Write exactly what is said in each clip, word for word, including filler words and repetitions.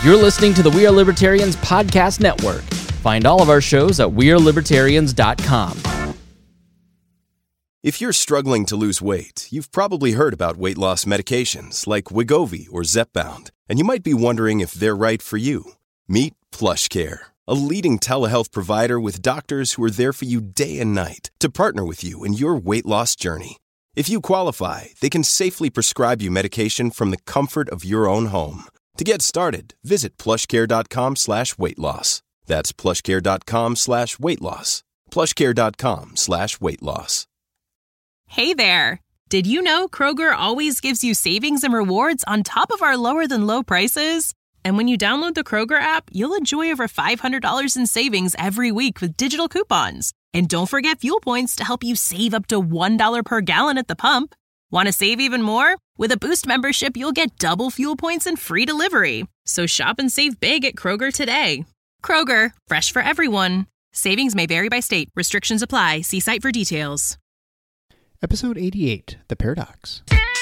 You're listening to the We Are Libertarians Podcast Network. Find all of our shows at we are libertarians dot com. If you're struggling to lose weight, you've probably heard about weight loss medications like Wegovy or Zepbound, and you might be wondering if they're right for you. Meet PlushCare, a leading telehealth provider with doctors who are there for you day and night to partner with you in your weight loss journey. If you qualify, they can safely prescribe you medication from the comfort of your own home. To get started, visit plushcare.com slash weight loss. That's plushcare.com slash weight loss. plushcare.com slash weight loss. Hey there! Did you know Kroger always gives you savings and rewards on top of our lower-than-low prices? And when you download the Kroger app, you'll enjoy over five hundred dollars in savings every week with digital coupons. And don't forget fuel points to help you save up to one dollar per gallon at the pump. Want to save even more? With a Boost membership, you'll get double fuel points and free delivery. So shop and save big at Kroger today. Kroger, fresh for everyone. Savings may vary by state. Restrictions apply. See site for details. Episode eighty-eight, The Paradox.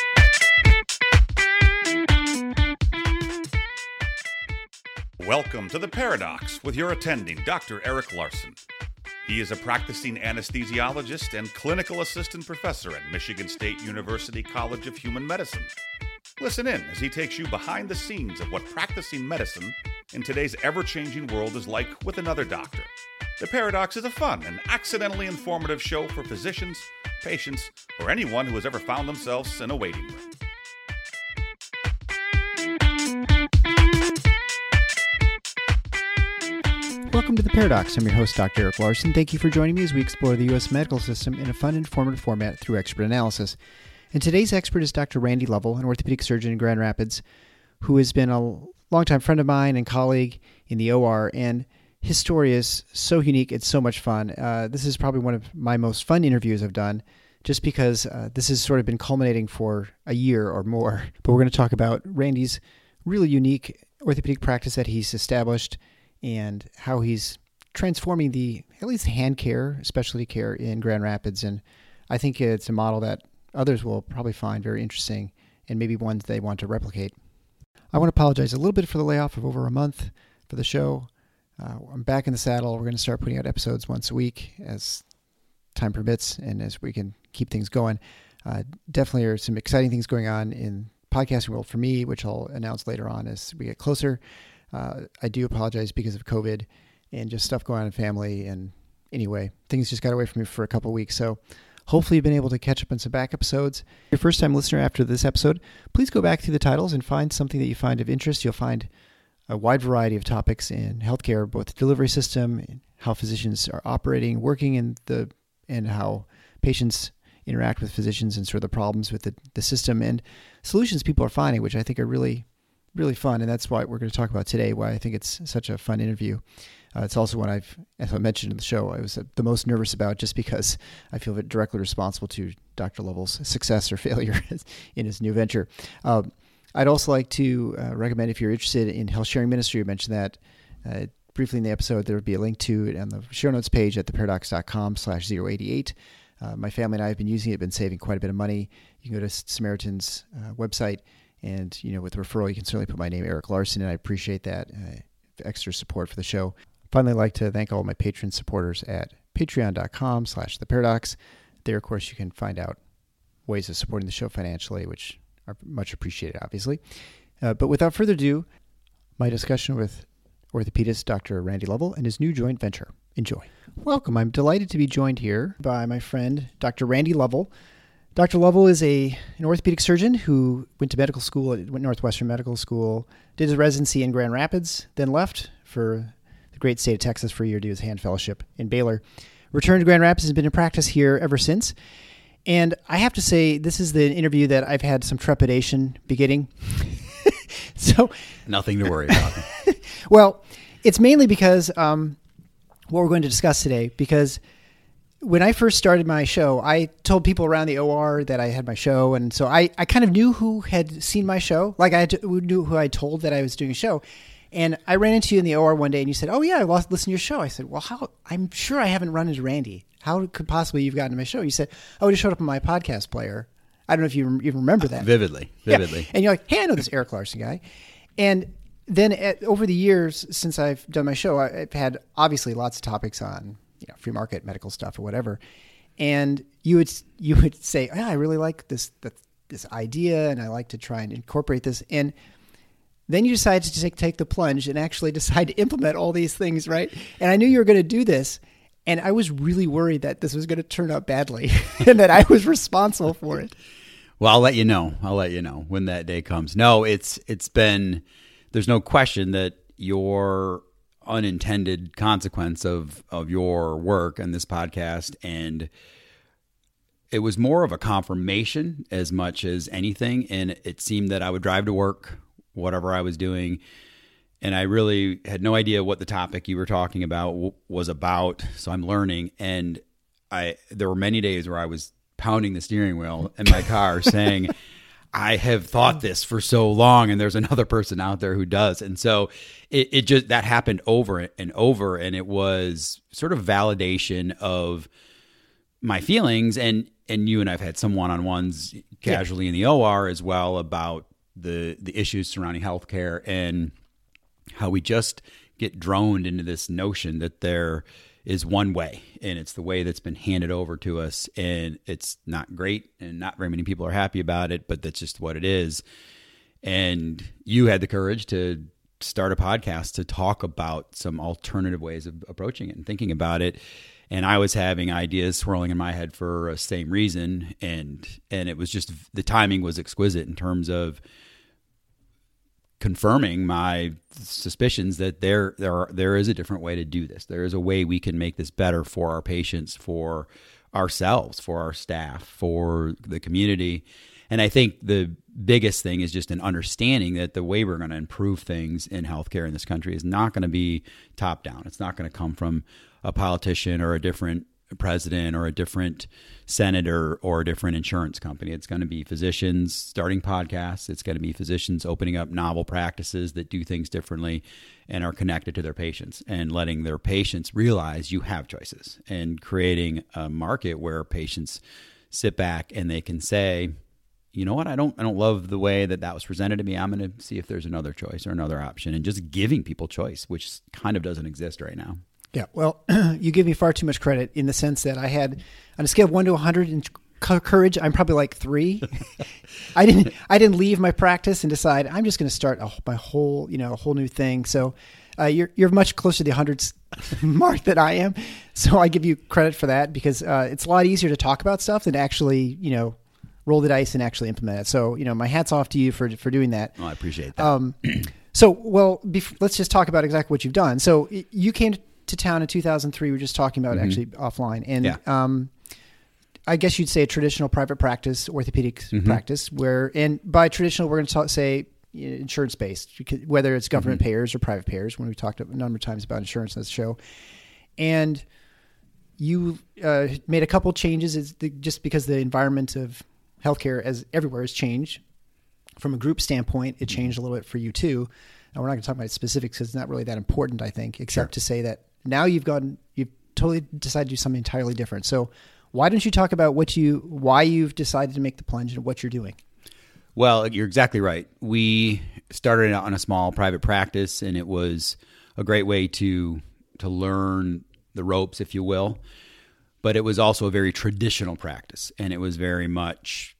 Welcome to The Paradox with your attending, Doctor Eric Larson. He is a practicing anesthesiologist and clinical assistant professor at Michigan State University College of Human Medicine. Listen in as he takes you behind the scenes of what practicing medicine in today's ever-changing world is like with another doctor. The Paradox is a fun and accidentally informative show for physicians, patients, or anyone who has ever found themselves in a waiting room. Welcome to The Paradox. I'm your host, Doctor Eric Larson. Thank you for joining me as we explore the U S medical system in a fun, informative format through expert analysis. And today's expert is Doctor Randy Lovell, an orthopedic surgeon in Grand Rapids, who has been a longtime friend of mine and colleague in the O R, and his story is so unique. It's so much fun. Uh, this is probably one of my most fun interviews I've done, just because uh, this has sort of been culminating for a year or more. But we're going to talk about Randy's really unique orthopedic practice that he's established and how he's transforming the, at least hand care, specialty care in Grand Rapids. And I think it's a model that others will probably find very interesting and maybe ones they want to replicate. I want to apologize a little bit for the layoff of over a month for the show. Uh, I'm back in the saddle. We're going to start putting out episodes once a week as time permits and as we can keep things going. Uh, definitely are some exciting things going on in podcasting world for me, which I'll announce later on as we get closer. Uh, I do apologize because of COVID and just stuff going on in family. And anyway, things just got away from me for a couple of weeks. So hopefully you've been able to catch up on some back episodes. If you're a first-time listener after this episode, please go back through the titles and find something that you find of interest. You'll find a wide variety of topics in healthcare, both the delivery system, how physicians are operating, working in the, and how patients interact with physicians and sort of the problems with the, the system and solutions people are finding, which I think are really, really fun. And that's why we're going to talk about today, why I think it's such a fun interview. Uh, it's also one I've, as I mentioned in the show, I was the most nervous about just because I feel directly responsible to Doctor Lovell's success or failure in his new venture. Um, I'd also like to uh, recommend, if you're interested in health sharing ministry, I mentioned that uh, briefly in the episode, there would be a link to it on the show notes page at theparadox.com slash 088. Uh, my family and I have been using it, been saving quite a bit of money. You can go to Samaritan's uh, website, and you know, with referral, you can certainly put my name, Eric Larson, and I appreciate that uh, extra support for the show. Finally, I'd like to thank all my patron supporters at patreon.com slash theparadox. There, of course, you can find out ways of supporting the show financially, which are much appreciated, obviously. Uh, but without further ado, my discussion with orthopedist Doctor Randy Lovell and his new joint venture. Enjoy. Welcome. I'm delighted to be joined here by my friend, Doctor Randy Lovell. Doctor Lovell is a an orthopedic surgeon who went to medical school at Northwestern Medical School, did his residency in Grand Rapids, then left for the great state of Texas for a year to do his hand fellowship in Baylor. Returned to Grand Rapids and been in practice here ever since. And I have to say, this is the interview that I've had some trepidation beginning. so Nothing to worry about. Well, it's mainly because um, what we're going to discuss today, because when I first started my show, I told people around the O R that I had my show. And so I, I kind of knew who had seen my show. Like I had to, knew who I told that I was doing a show. And I ran into you in the O R one day and you said, oh yeah, I listened to your show. I said, well, how? I'm sure I haven't run into Randy. How could possibly you've gotten to my show? You said, oh, it just showed up on my podcast player. I don't know if you even remember that. Vividly, vividly. Yeah. And you're like, hey, I know this Eric Larson guy. And then at, over the years since I've done my show, I, I've had obviously lots of topics on you know, free market medical stuff or whatever. And you would you would say, oh, I really like this, this this idea, and I like to try and incorporate this. And then you decided to take, take the plunge and actually decide to implement all these things, right? And I knew you were going to do this, and I was really worried that this was going to turn out badly and that I was responsible for it. Well, I'll let you know. I'll let you know when that day comes. No, it's it's been, there's no question that your unintended consequence of, of your work and this podcast, and it was more of a confirmation as much as anything. And it seemed that I would drive to work, whatever I was doing, and I really had no idea what the topic you were talking about w- was about. So I'm learning, and I there were many days where I was pounding the steering wheel in my car saying, I have thought this for so long, and there's another person out there who does. And so it, it just, that happened over and over. And it was sort of validation of my feelings. And, and you and I've had some one-on-ones casually yeah. in the O R as well about the, the issues surrounding healthcare and how we just get droned into this notion that there is one way, and it's the way that's been handed over to us, and it's not great, and not very many people are happy about it, but that's just what it is. And you had the courage to start a podcast to talk about some alternative ways of approaching it and thinking about it. And I was having ideas swirling in my head for the same reason, and and it was just, the timing was exquisite in terms of confirming my suspicions that there there are, there is a different way to do this. There is a way we can make this better for our patients, for ourselves, for our staff, for the community. And I think the biggest thing is just an understanding that the way we're going to improve things in healthcare in this country is not going to be top down. It's not going to come from a politician or a different president or a different senator or a different insurance company. It's going to be physicians starting podcasts. It's going to be physicians opening up novel practices that do things differently and are connected to their patients, and letting their patients realize you have choices, and creating a market where patients sit back and they can say, you know what, I don't I don't love the way that that was presented to me. I'm going to see if there's another choice or another option, and just giving people choice, which kind of doesn't exist right now. Yeah, well, you give me far too much credit in the sense that I had, on a scale of one to one hundred in courage, I'm probably like three. I didn't I didn't leave my practice and decide I'm just going to start a, my whole, you know, a whole new thing. So uh, you're you're much closer to the hundreds mark than I am. So I give you credit for that, because uh, it's a lot easier to talk about stuff than actually, you know, roll the dice and actually implement it. So, you know, my hat's off to you for for doing that. Oh, I appreciate that. Um, so, well, bef- let's just talk about exactly what you've done. So you came to to town in two thousand three. We were just talking about mm-hmm. actually offline. And yeah. um, I guess you'd say a traditional private practice, orthopedic mm-hmm. practice, where, and by traditional, we're going to talk, say you know, insurance-based, whether it's government mm-hmm. payers or private payers, when we talked a number of times about insurance on this show. And you uh, made a couple changes is the, just because the environment of healthcare as everywhere has changed. From a group standpoint, it changed a little bit for you too. And we're not going to talk about specifics because it's not really that important, I think, except sure. to say that now you've gone, you've totally decided to do something entirely different. So why don't you talk about what you, why you've decided to make the plunge and what you're doing? Well, you're exactly right. We started out on a small private practice, and it was a great way to to learn the ropes, if you will. But it was also a very traditional practice, and it was very much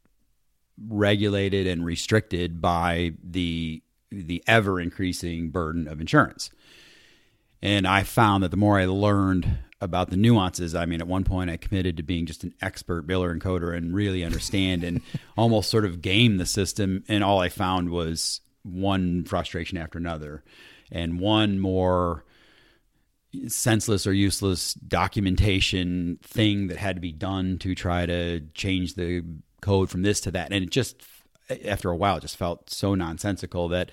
regulated and restricted by the the ever increasing burden of insurance. And I found that the more I learned about the nuances, I mean, at one point I committed to being just an expert biller and coder and really understand and almost sort of game the system. And all I found was one frustration after another, and one more senseless or useless documentation thing that had to be done to try to change the code from this to that. And it just, after a while, it just felt so nonsensical that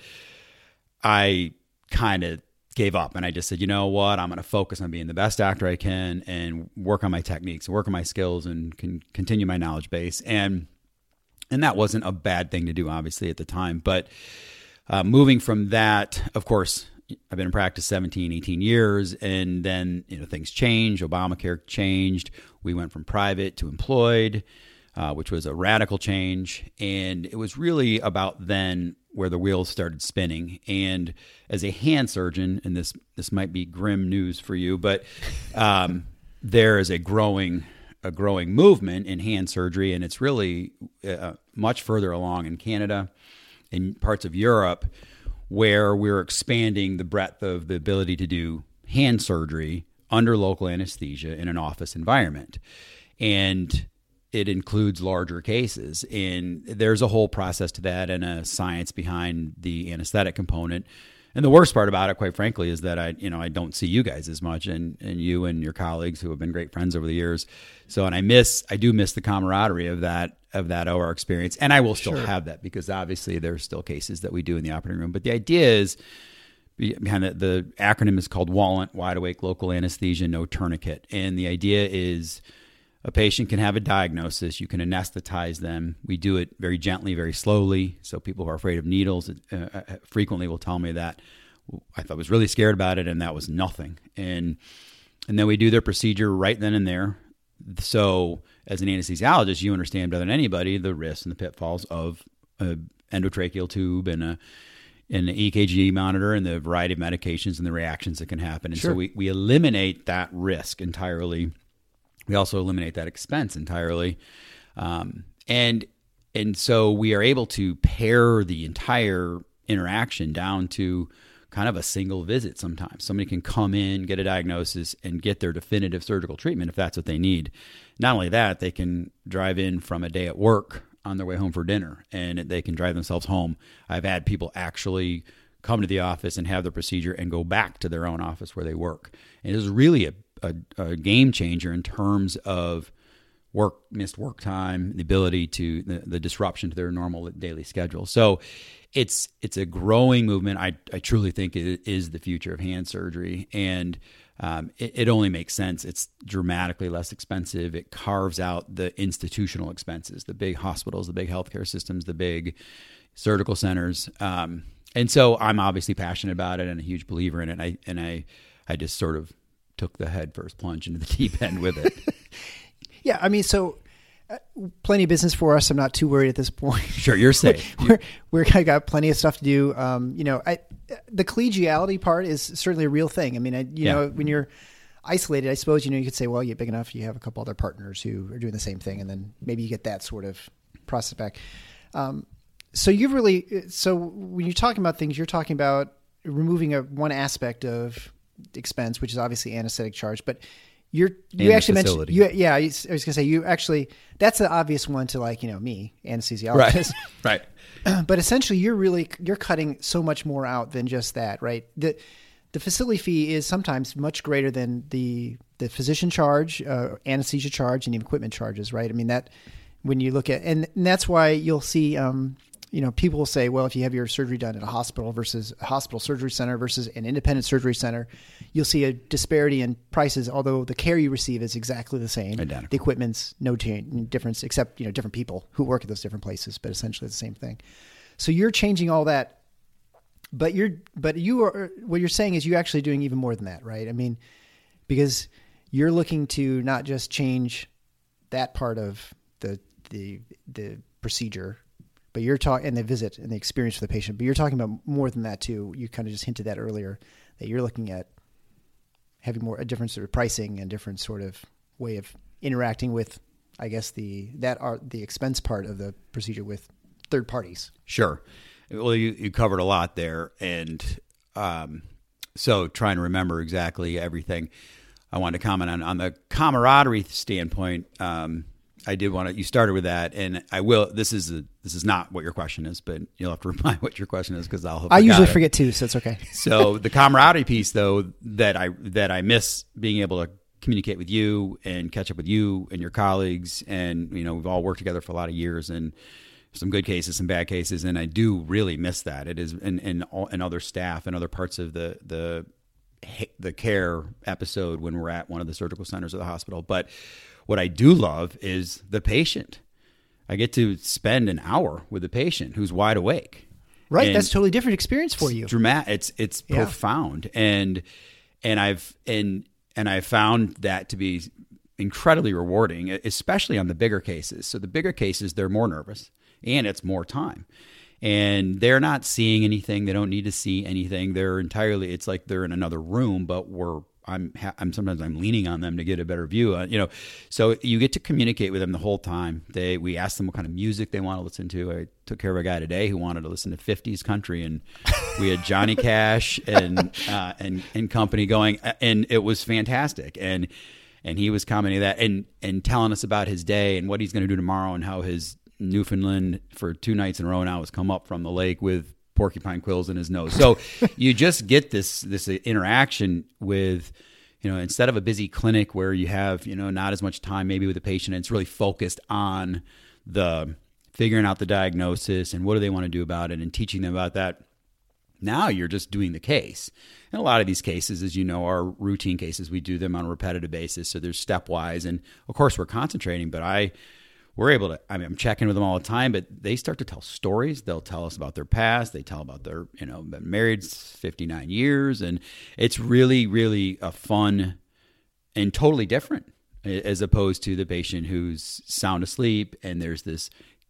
I kind of gave up, and I just said, you know what, I'm going to focus on being the best doctor I can and work on my techniques and work on my skills and can continue my knowledge base. And and that wasn't a bad thing to do, obviously, at the time. But uh, moving from that, of course, I've been in practice seventeen, eighteen years, and then you know things changed. Obamacare changed. We went from private to employed. uh, which was a radical change. And it was really about then where the wheels started spinning. And as a hand surgeon, and this this might be grim news for you, but um, there is a growing a growing movement in hand surgery, and it's really uh, much further along in Canada, in parts of Europe, where we're expanding the breadth of the ability to do hand surgery under local anesthesia in an office environment. And it includes larger cases. And there's a whole process to that and a science behind the anesthetic component. And the worst part about it, quite frankly, is that I, you know, I don't see you guys as much, and, and you and your colleagues who have been great friends over the years. So, and I miss, I do miss the camaraderie of that, of that O R experience. And I will still sure. have that, because obviously there's still cases that we do in the operating room. But the idea is, behind the, the acronym is called WALANT, Wide Awake Local Anesthesia, No Tourniquet. And the idea is a patient can have a diagnosis. You can anesthetize them. We do it very gently, very slowly. So people who are afraid of needles uh, frequently will tell me that I thought was really scared about it, and that was nothing. And and then we do their procedure right then and there. So as an anesthesiologist, you understand better than anybody the risks and the pitfalls of an endotracheal tube and a an E K G monitor and the variety of medications and the reactions that can happen. And sure. so we, we eliminate that risk entirely. We also eliminate that expense entirely. Um, and and so we are able to pare the entire interaction down to kind of a single visit sometimes. Somebody can come in, get a diagnosis, and get their definitive surgical treatment if that's what they need. Not only that, they can drive in from a day at work on their way home for dinner, and they can drive themselves home. I've had people actually come to the office and have their procedure and go back to their own office where they work. And it is really a A, a game changer in terms of work, missed work time, the ability to the, the disruption to their normal daily schedule. So it's it's a growing movement. I, I truly think it is the future of hand surgery, and um, it, it only makes sense. It's dramatically less expensive. It carves out the institutional expenses, the big hospitals, the big healthcare systems, the big surgical centers. Um, and so I'm obviously passionate about it and a huge believer in it. And I and I I just sort of took the head first plunge into the deep end with it. Yeah, I mean, so uh, plenty of business for us. I'm not too worried at this point. Sure, you're safe. we're we're, we're got plenty of stuff to do. Um, you know, I, the collegiality part is certainly a real thing. I mean, I, you yeah. know, when you're isolated, I suppose, you know, you could say, well, you're big enough, you have a couple other partners who are doing the same thing, and then maybe you get that sort of process back. Um, so you've really, so when you're talking about things, you're talking about removing a one aspect of expense, which is obviously anesthetic charge, but you're, you and actually mentioned, you, yeah, I was going to say, you actually, that's an obvious one to, like, you know, me, anesthesiologist. Right. right. But essentially you're really, you're cutting so much more out than just that, right? The, the facility fee is sometimes much greater than the, the physician charge, uh, anesthesia charge, and the equipment charges, right? I mean, that when you look at, and, and that's why you'll see, um, you know, people will say, well, if you have your surgery done at a hospital versus a hospital surgery center versus an independent surgery center, you'll see a disparity in prices, although the care you receive is exactly the same. Identical. The equipment's no change, difference, except, you know, different people who work at those different places, but essentially the same thing. So you're changing all that, but you're, but you are, what you're saying is you're actually doing even more than that, right? I mean, because you're looking to not just change that part of the, the, the procedure, but you're talking, and the visit and the experience for the patient, but you're talking about more than that too. You kind of just hinted that earlier, that you're looking at having more, a different sort of pricing and different sort of way of interacting with, I guess, the, that are the expense part of the procedure with third parties. Sure. Well, you, you covered a lot there. And um, so trying to remember exactly everything, I wanted to comment on, on the camaraderie standpoint. Um, I did want to, you started with that, and I will, this is a, this is not what your question is, but you'll have to remind what your question is, because I'll have I usually it. forget too, so it's okay. So the camaraderie piece, though, that I, that I miss being able to communicate with you and catch up with you and your colleagues, and, you know, we've all worked together for a lot of years, and some good cases, some bad cases, and I do really miss that. It is, and, and, and other staff and other parts of the, the, the care episode when we're at one of the surgical centers of the hospital. But what I do love is the patient. I get to spend an hour with the patient who's wide awake. Right, and that's a totally different experience for you. Dramatic. It's it's Yeah. profound, and and I've and and I found that to be incredibly rewarding, especially on the bigger cases. So the bigger cases, they're more nervous and it's more time. And they're not seeing anything. They don't need to see anything. They're entirely, it's like they're in another room, but we're, I'm, I'm sometimes I'm leaning on them to get a better view. Uh, you know, so you get to communicate with them the whole time. They, we ask them what kind of music they want to listen to. I took care of a guy today who wanted to listen to fifties country, and we had Johnny Cash and, uh, and, and company going, and it was fantastic. And, and he was commenting that and, and telling us about his day and what he's going to do tomorrow and how his Newfoundland for two nights in a row now has come up from the lake with porcupine quills in his nose. So you just get this this interaction with, you know, instead of a busy clinic where you have, you know, not as much time maybe with the patient, and it's really focused on the figuring out the diagnosis and what do they want to do about it and teaching them about that. Now you're just doing the case. And a lot of these cases, as you know, are routine cases. We do them on a repetitive basis. So there's stepwise. And of course we're concentrating, but I We're able to, I mean, I'm checking with them all the time, but they start to tell stories. They'll tell us about their past. They tell about their, you know, been married fifty-nine years. And it's really, really a fun and totally different as opposed to the patient who's sound asleep and there's this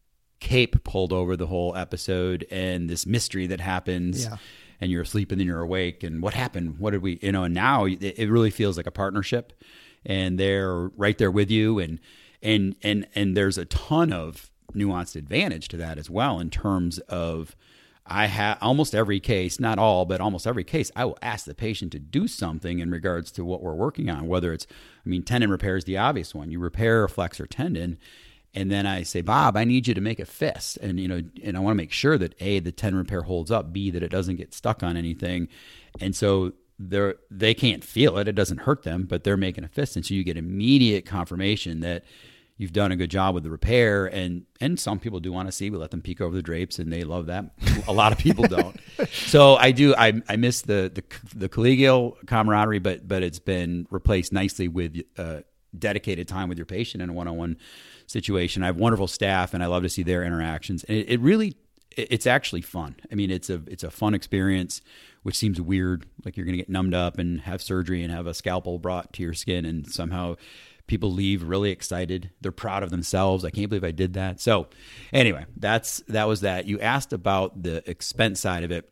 cape pulled over the whole episode and this mystery that happens. Yeah. And you're asleep and then you're awake. And what happened? What did we, you know, and now it really feels like a partnership and they're right there with you. And, And and and there's a ton of nuanced advantage to that as well in terms of I have almost every case, not all, but almost every case, I will ask the patient to do something in regards to what we're working on, whether it's, I mean, tendon repair is the obvious one. You repair a flexor tendon, and then I say, Bob, I need you to make a fist. And, you know, and I want to make sure that A, the tendon repair holds up, B, that it doesn't get stuck on anything. And so they're, they can't feel it. It doesn't hurt them, but they're making a fist. And so you get immediate confirmation that you've done a good job with the repair, and and some people do want to see. We let them peek over the drapes, and they love that. A lot of people don't. So I do. I I miss the the, the collegial camaraderie, but but it's been replaced nicely with uh, dedicated time with your patient in a one-on-one situation. I have wonderful staff, and I love to see their interactions. And it, it really, it's actually fun. I mean, it's a it's a fun experience, which seems weird, like you're going to get numbed up and have surgery and have a scalpel brought to your skin, and somehow people leave really excited. They're proud of themselves. I can't believe I did that. So anyway, that's that was that. You asked about the expense side of it.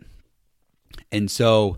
And so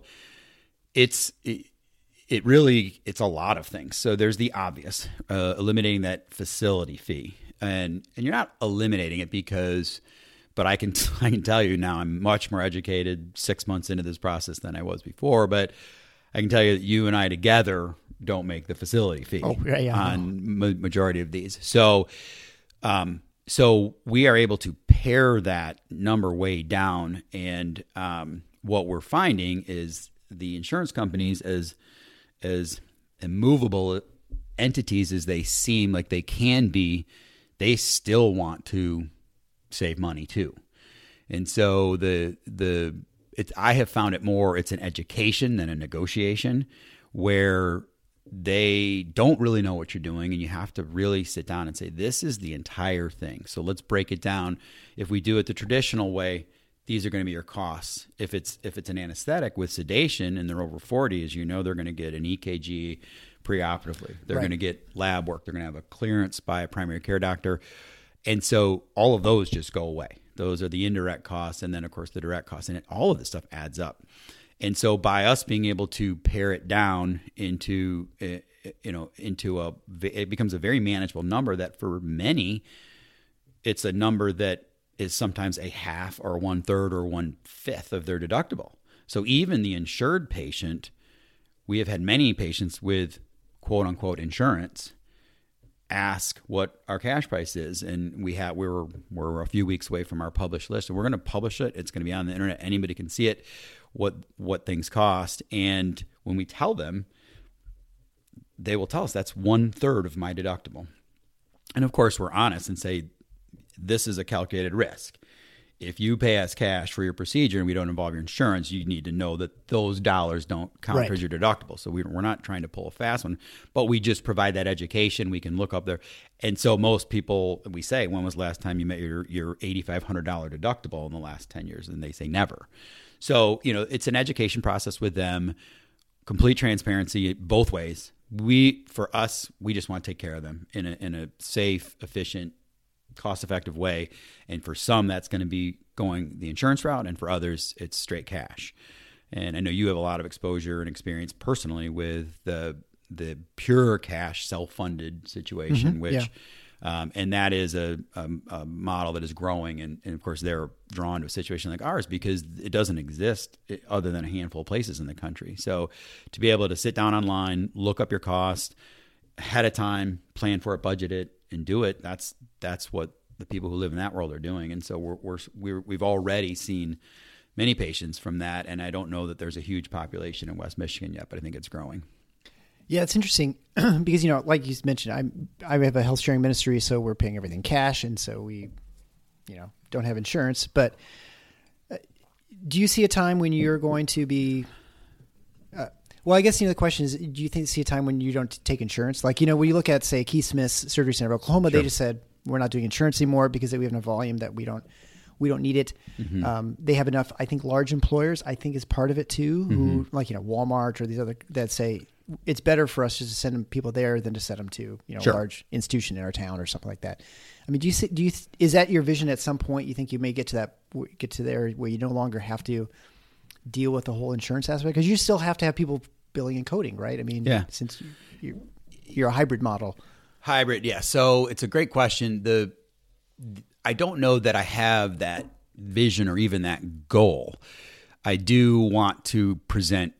it's it, it really it's a lot of things. So there's the obvious, uh, eliminating that facility fee. And and you're not eliminating it because but I can I can tell you now I'm much more educated six months into this process than I was before, but I can tell you that you and I together don't make the facility fee oh, yeah, yeah, on ma- majority of these. So, um, so we are able to pare that number way down. And um, what we're finding is the insurance companies, as as immovable entities as they seem like they can be, they still want to save money too. And so the the it's I have found it more it's an education than a negotiation, where they don't really know what you're doing, and you have to really sit down and say, this is the entire thing. So let's break it down. If we do it the traditional way, these are going to be your costs. If it's if it's an anesthetic with sedation and they're over forty, as you know, they're going to get an E K G preoperatively. They're right. going to get lab work. They're going to have a clearance by a primary care doctor. And so all of those just go away. Those are the indirect costs, and then, of course, the direct costs. And it, all of this stuff adds up. And so by us being able to pare it down into, uh, you know, into a, it becomes a very manageable number that for many, it's a number that is sometimes a half or one third or one fifth of their deductible. So even the insured patient, we have had many patients with quote unquote insurance ask what our cash price is. And we have, we were, we're a few weeks away from our published list, and we're going to publish it. It's going to be on the internet. Anybody can see it, what, what things cost. And when we tell them, they will tell us that's one third of my deductible. And of course we're honest and say, this is a calculated risk. If you pay us cash for your procedure and we don't involve your insurance, you need to know that those dollars don't count right. as your deductible. So we, we're not trying to pull a fast one, but we just provide that education. We can look up there. And so most people, we say, when was the last time you met your, your eighty-five hundred dollars deductible in the last ten years? And they say never. So, you know, it's an education process with them, complete transparency both ways. we, for us, we just want to take care of them in a, in a safe, efficient, cost-effective way. And for some, that's going to be going the insurance route. And for others, it's straight cash. And I know you have a lot of exposure and experience personally with the the pure cash self-funded situation, Mm-hmm, which, yeah. um, and that is a, a, a model that is growing. And, and of course, they're drawn to a situation like ours because it doesn't exist other than a handful of places in the country. So to be able to sit down online, look up your cost ahead of time, plan for it, budget it, and do it, that's that's what the people who live in that world are doing. And so we're, we're, we're, we've already seen many patients from that. And I don't know that there's a huge population in West Michigan yet, but I think it's growing. Yeah, it's interesting because, you know, like you mentioned, I'm, I have a health sharing ministry, so we're paying everything cash. And so we, you know, don't have insurance. But uh, do you see a time when you're going to be, uh, well, I guess, you know, the question is, do you think see a time when you don't take insurance? Like, you know, when you look at, say, Keith Smith's Surgery Center of Oklahoma, Sure. they just said, we're not doing insurance anymore because we have enough volume that we don't, we don't need it. Mm-hmm. Um, they have enough, I think, large employers, I think is part of it too, who Mm-hmm. like, you know, Walmart or these other that say, it's better for us just to send them people there than to send them to, you know, Sure. a large institution in our town or something like that. I mean, do you see, do you, is that your vision at some point? You think you may get to that, get to there where you no longer have to deal with the whole insurance aspect? Because you still have to have people billing and coding, right? I mean, Yeah. since you, you're, you're a hybrid model. Hybrid, yeah. So it's a great question. The I don't know that I have that vision or even that goal. I do want to present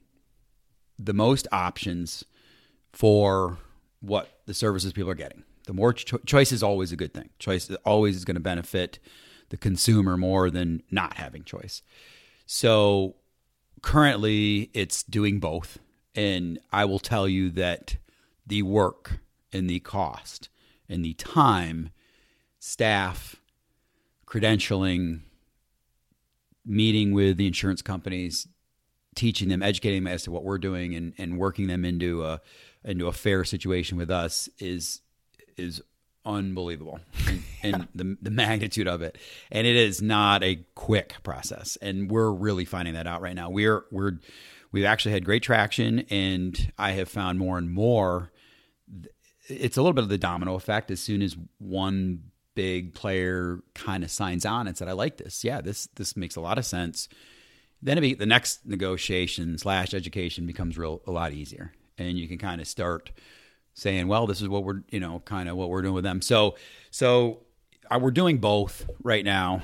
the most options for what the services people are getting. The more cho- choice is always a good thing. Choice always is going to benefit the consumer more than not having choice. So currently it's doing both. And I will tell you that the work and the cost and the time, staff, credentialing, meeting with the insurance companies, teaching them, educating them as to what we're doing, and, and working them into a into a fair situation with us is is unbelievable, and, and the the magnitude of it. And it is not a quick process, and we're really finding that out right now. We're we're we've actually had great traction, and I have found more and more. It's a little bit of the domino effect. As soon as one big player kind of signs on and said, "I like this. Yeah, this this makes a lot of sense." Then it be, the next negotiation slash education becomes real a lot easier, and you can kind of start saying, "Well, this is what we're you know kind of what we're doing with them." So so uh, we're doing both right now.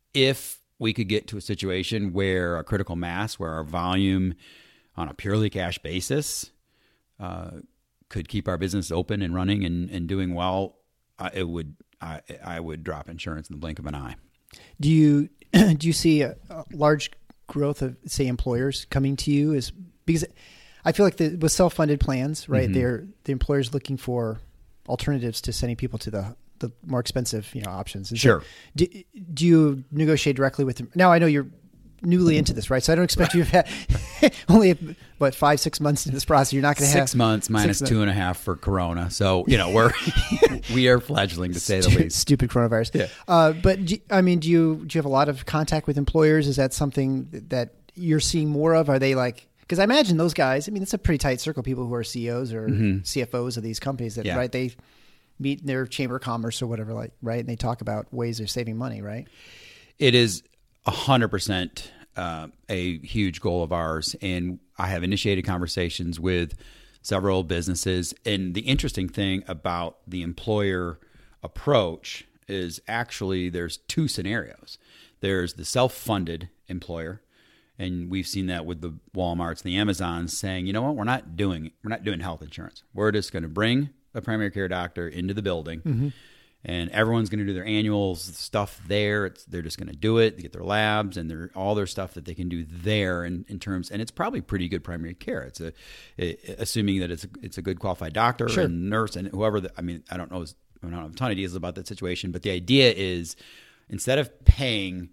If we could get to a situation where a critical mass, where our volume on a purely cash basis uh, could keep our business open and running and, and doing well, uh, it would I, I would drop insurance in the blink of an eye. Do you do you see a, a large growth of, say, employers coming to you? Is because I feel like the, with self-funded plans, right? Mm-hmm. They're the employers looking for alternatives to sending people to the the more expensive, you know, options. Is Sure. There, do, do you negotiate directly with them? Now I know you're newly into this, right? So I don't expect you to have only what five, six months into this process. You're not going to have six months minus six two and a half for Corona. So you know we're we are flagellating to say the least. Stupid coronavirus. Yeah. Uh, but do, I mean, do you do you have a lot of contact with employers? Is that something that you're seeing more of? Are they like? Because I imagine those guys. I mean, it's a pretty tight circle. People who are C E Os or Mm-hmm. C F Os of these companies that Yeah. right they meet in their chamber of commerce or whatever, like right, and they talk about ways they're saving money, right? It is a hundred percent uh, a huge goal of ours, and I have initiated conversations with several businesses. And the interesting thing about the employer approach is actually there's two scenarios. There's the self-funded employer, and we've seen that with the Walmarts and the Amazons saying, you know what, we're not doing we're not doing health insurance. We're just going to bring a primary care doctor into the building, mm-hmm. and everyone's going to do their annual stuff there. It's, they're just going to do it. They get their labs and their all their stuff that they can do there in, in terms, and it's probably pretty good primary care. It's a it, assuming that it's a, it's a good qualified doctor Sure. and nurse and whoever. The, I mean, I don't know. I don't have a ton of ideas about that situation, but the idea is instead of paying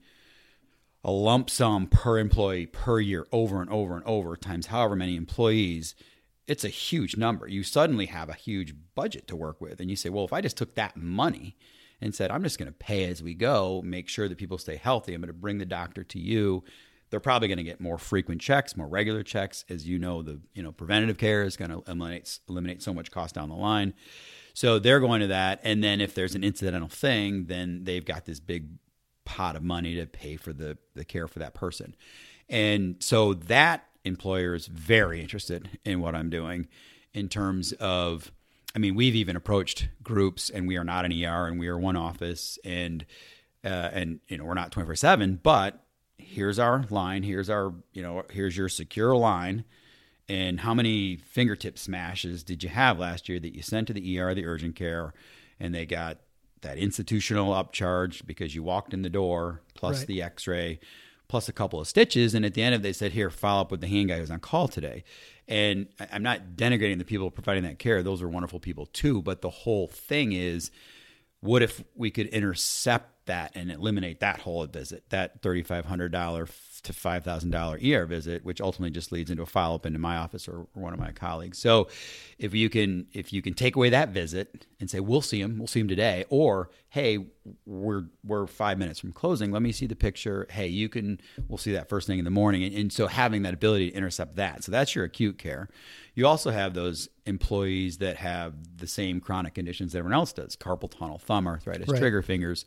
a lump sum per employee per year over and over and over times however many employees, it's a huge number. You suddenly have a huge budget to work with. And you say, well, if I just took that money and said, I'm just going to pay as we go, make sure that people stay healthy. I'm going to bring the doctor to you, they're probably going to get more frequent checks, more regular checks. As you know, the you know preventative care is going to eliminate eliminate so much cost down the line. So they're going to that. And then if there's an incidental thing, then they've got this big pot of money to pay for the, the care for that person. And so that employer is very interested in what I'm doing in terms of, I mean, we've even approached groups, and we are not an E R, and we are one office, and, uh, and, you know, we're not twenty-four seven, but here's our line. Here's our, you know, here's your secure line. And how many fingertip smashes did you have last year that you sent to the E R, the urgent care, and they got that institutional upcharge because you walked in the door, plus right. the x-ray, plus a couple of stitches. And at the end of it, they said, here, follow up with the hand guy who's on call today. And I'm not denigrating the people providing that care. Those are wonderful people too. But the whole thing is, what if we could intercept that and eliminate that whole visit, that thirty-five hundred dollars to five thousand dollars E R visit, which ultimately just leads into a follow-up into my office or, or one of my colleagues. So if you can if you can take away that visit and say, we'll see him, we'll see him today, or, hey, we're we're five minutes from closing, let me see the picture. Hey, you can, we'll see that first thing in the morning. And, and so having that ability to intercept that. So that's your acute care. You also have those employees that have the same chronic conditions that everyone else does, carpal tunnel, thumb arthritis, right. trigger fingers.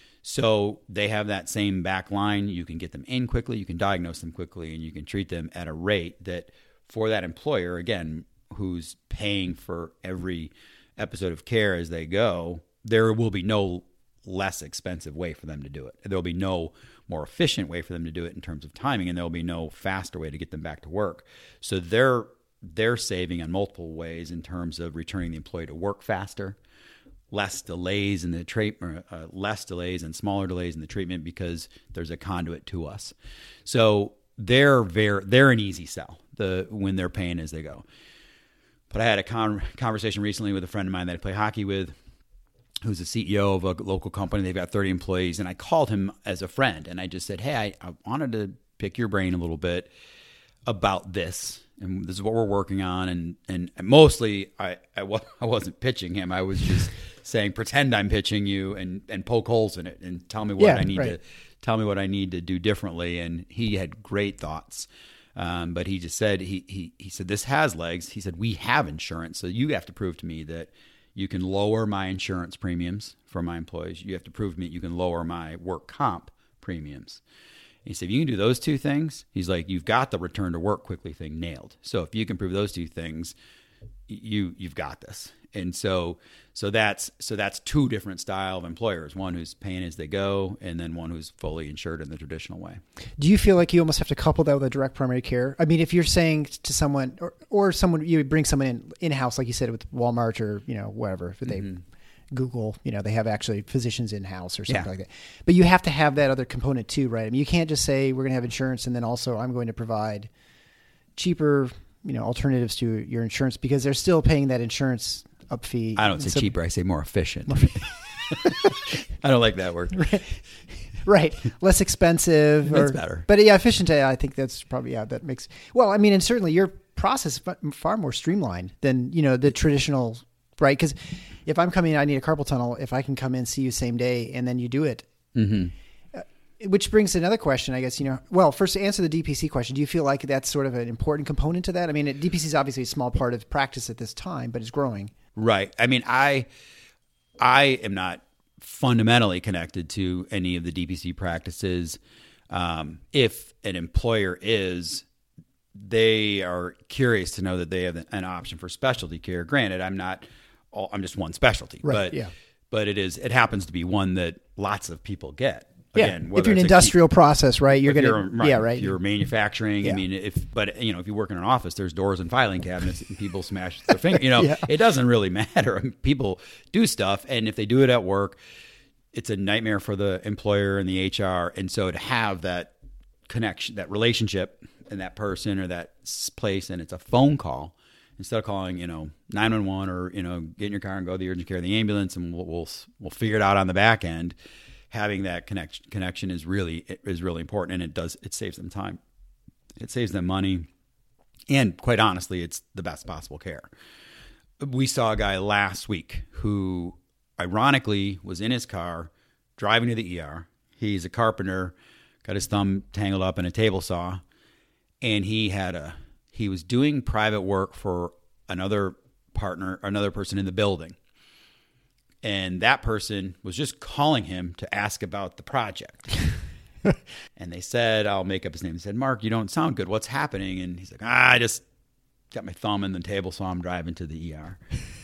So they have that same back line. You can get them in quickly, you can diagnose them quickly, and you can treat them at a rate that for that employer, again, who's paying for every episode of care as they go, there will be no less expensive way for them to do it. There will be no more efficient way for them to do it in terms of timing, and there will be no faster way to get them back to work. So they're they're saving on multiple ways in terms of returning the employee to work faster, less delays in the treatment, uh, less delays and smaller delays in the treatment because there's a conduit to us. So they're very they're an easy sell the when they're paying as they go. But I had a con- conversation recently with a friend of mine that I play hockey with, who's the C E O of a local company. They've got thirty employees, and I called him as a friend, and I just said, "Hey, I, I wanted to pick your brain a little bit about this." And this is what we're working on. And, and mostly I, I, I wasn't pitching him. I was just saying, pretend I'm pitching you and, and poke holes in it and tell me what Yeah, I need right. to tell me what I need to do differently. And he had great thoughts. Um, but he just said, he, he, he said, this has legs. He said, we have insurance. So you have to prove to me that you can lower my insurance premiums for my employees. You have to prove to me you can lower my work comp premiums. He said, if you can do those two things, he's like, you've got the return to work quickly thing nailed. So if you can prove those two things, you you've got this. And so so that's so that's two different style of employers, one who's paying as they go, and then one who's fully insured in the traditional way. Do you feel like you almost have to couple that with a direct primary care? I mean, if you're saying to someone, or, or someone, you bring someone in in-house, like you said, with Walmart or, you know, whatever, if they mm-hmm. Google, you know, they have actually physicians in-house or something yeah. like that. But you have to have that other component too, right? I mean, you can't just say we're going to have insurance and then also I'm going to provide cheaper, you know, alternatives to your insurance, because they're still paying that insurance up fee. I don't say so, cheaper, I say more efficient. More I don't like that word. Right. Right. Less expensive. That's or, better. But yeah, efficient, I think that's probably, yeah, that makes, well, I mean, and certainly your process is far more streamlined than, you know, the traditional, right? Because if I'm coming in, I need a carpal tunnel, if I can come in, see you same day, and then you do it. Mm-hmm. Uh, which brings another question, I guess, you know, well, first to answer the D P C question, do you feel like that's sort of an important component to that? I mean, D P C is obviously a small part of practice at this time, but it's growing. Right. I mean, I, I am not fundamentally connected to any of the D P C practices. Um, if an employer is, they are curious to know that they have an option for specialty care. Granted, I'm not, I'm just one specialty, right, but, yeah. but it is, it happens to be one that lots of people get. Again, yeah. If you're an industrial key, process, right, you're going to, right, yeah, right. If you're manufacturing, yeah. I mean, if, but you know, if you work in an office, there's doors and filing cabinets and people smash their finger, you know, yeah. It doesn't really matter. I mean, people do stuff. And if they do it at work, it's a nightmare for the employer and the H R. And so to have that connection, that relationship and that person or that place, and it's a phone call instead of calling, you know, nine one one or, you know, get in your car and go to the urgent care, the ambulance, and we'll, we'll, we'll figure it out on the back end. Having that connection connection is really, is really important. And it does, it saves them time. It saves them money. And quite honestly, it's the best possible care. We saw a guy last week who ironically was in his car driving to the E R. He's a carpenter, got his thumb tangled up in a table saw, and he had a he was doing private work for another partner, another person in the building. And that person was just calling him to ask about the project. And they said, I'll make up his name. They said, Mark, you don't sound good. What's happening? And he's like, ah, I just got my thumb in the table, so I'm driving to the E R.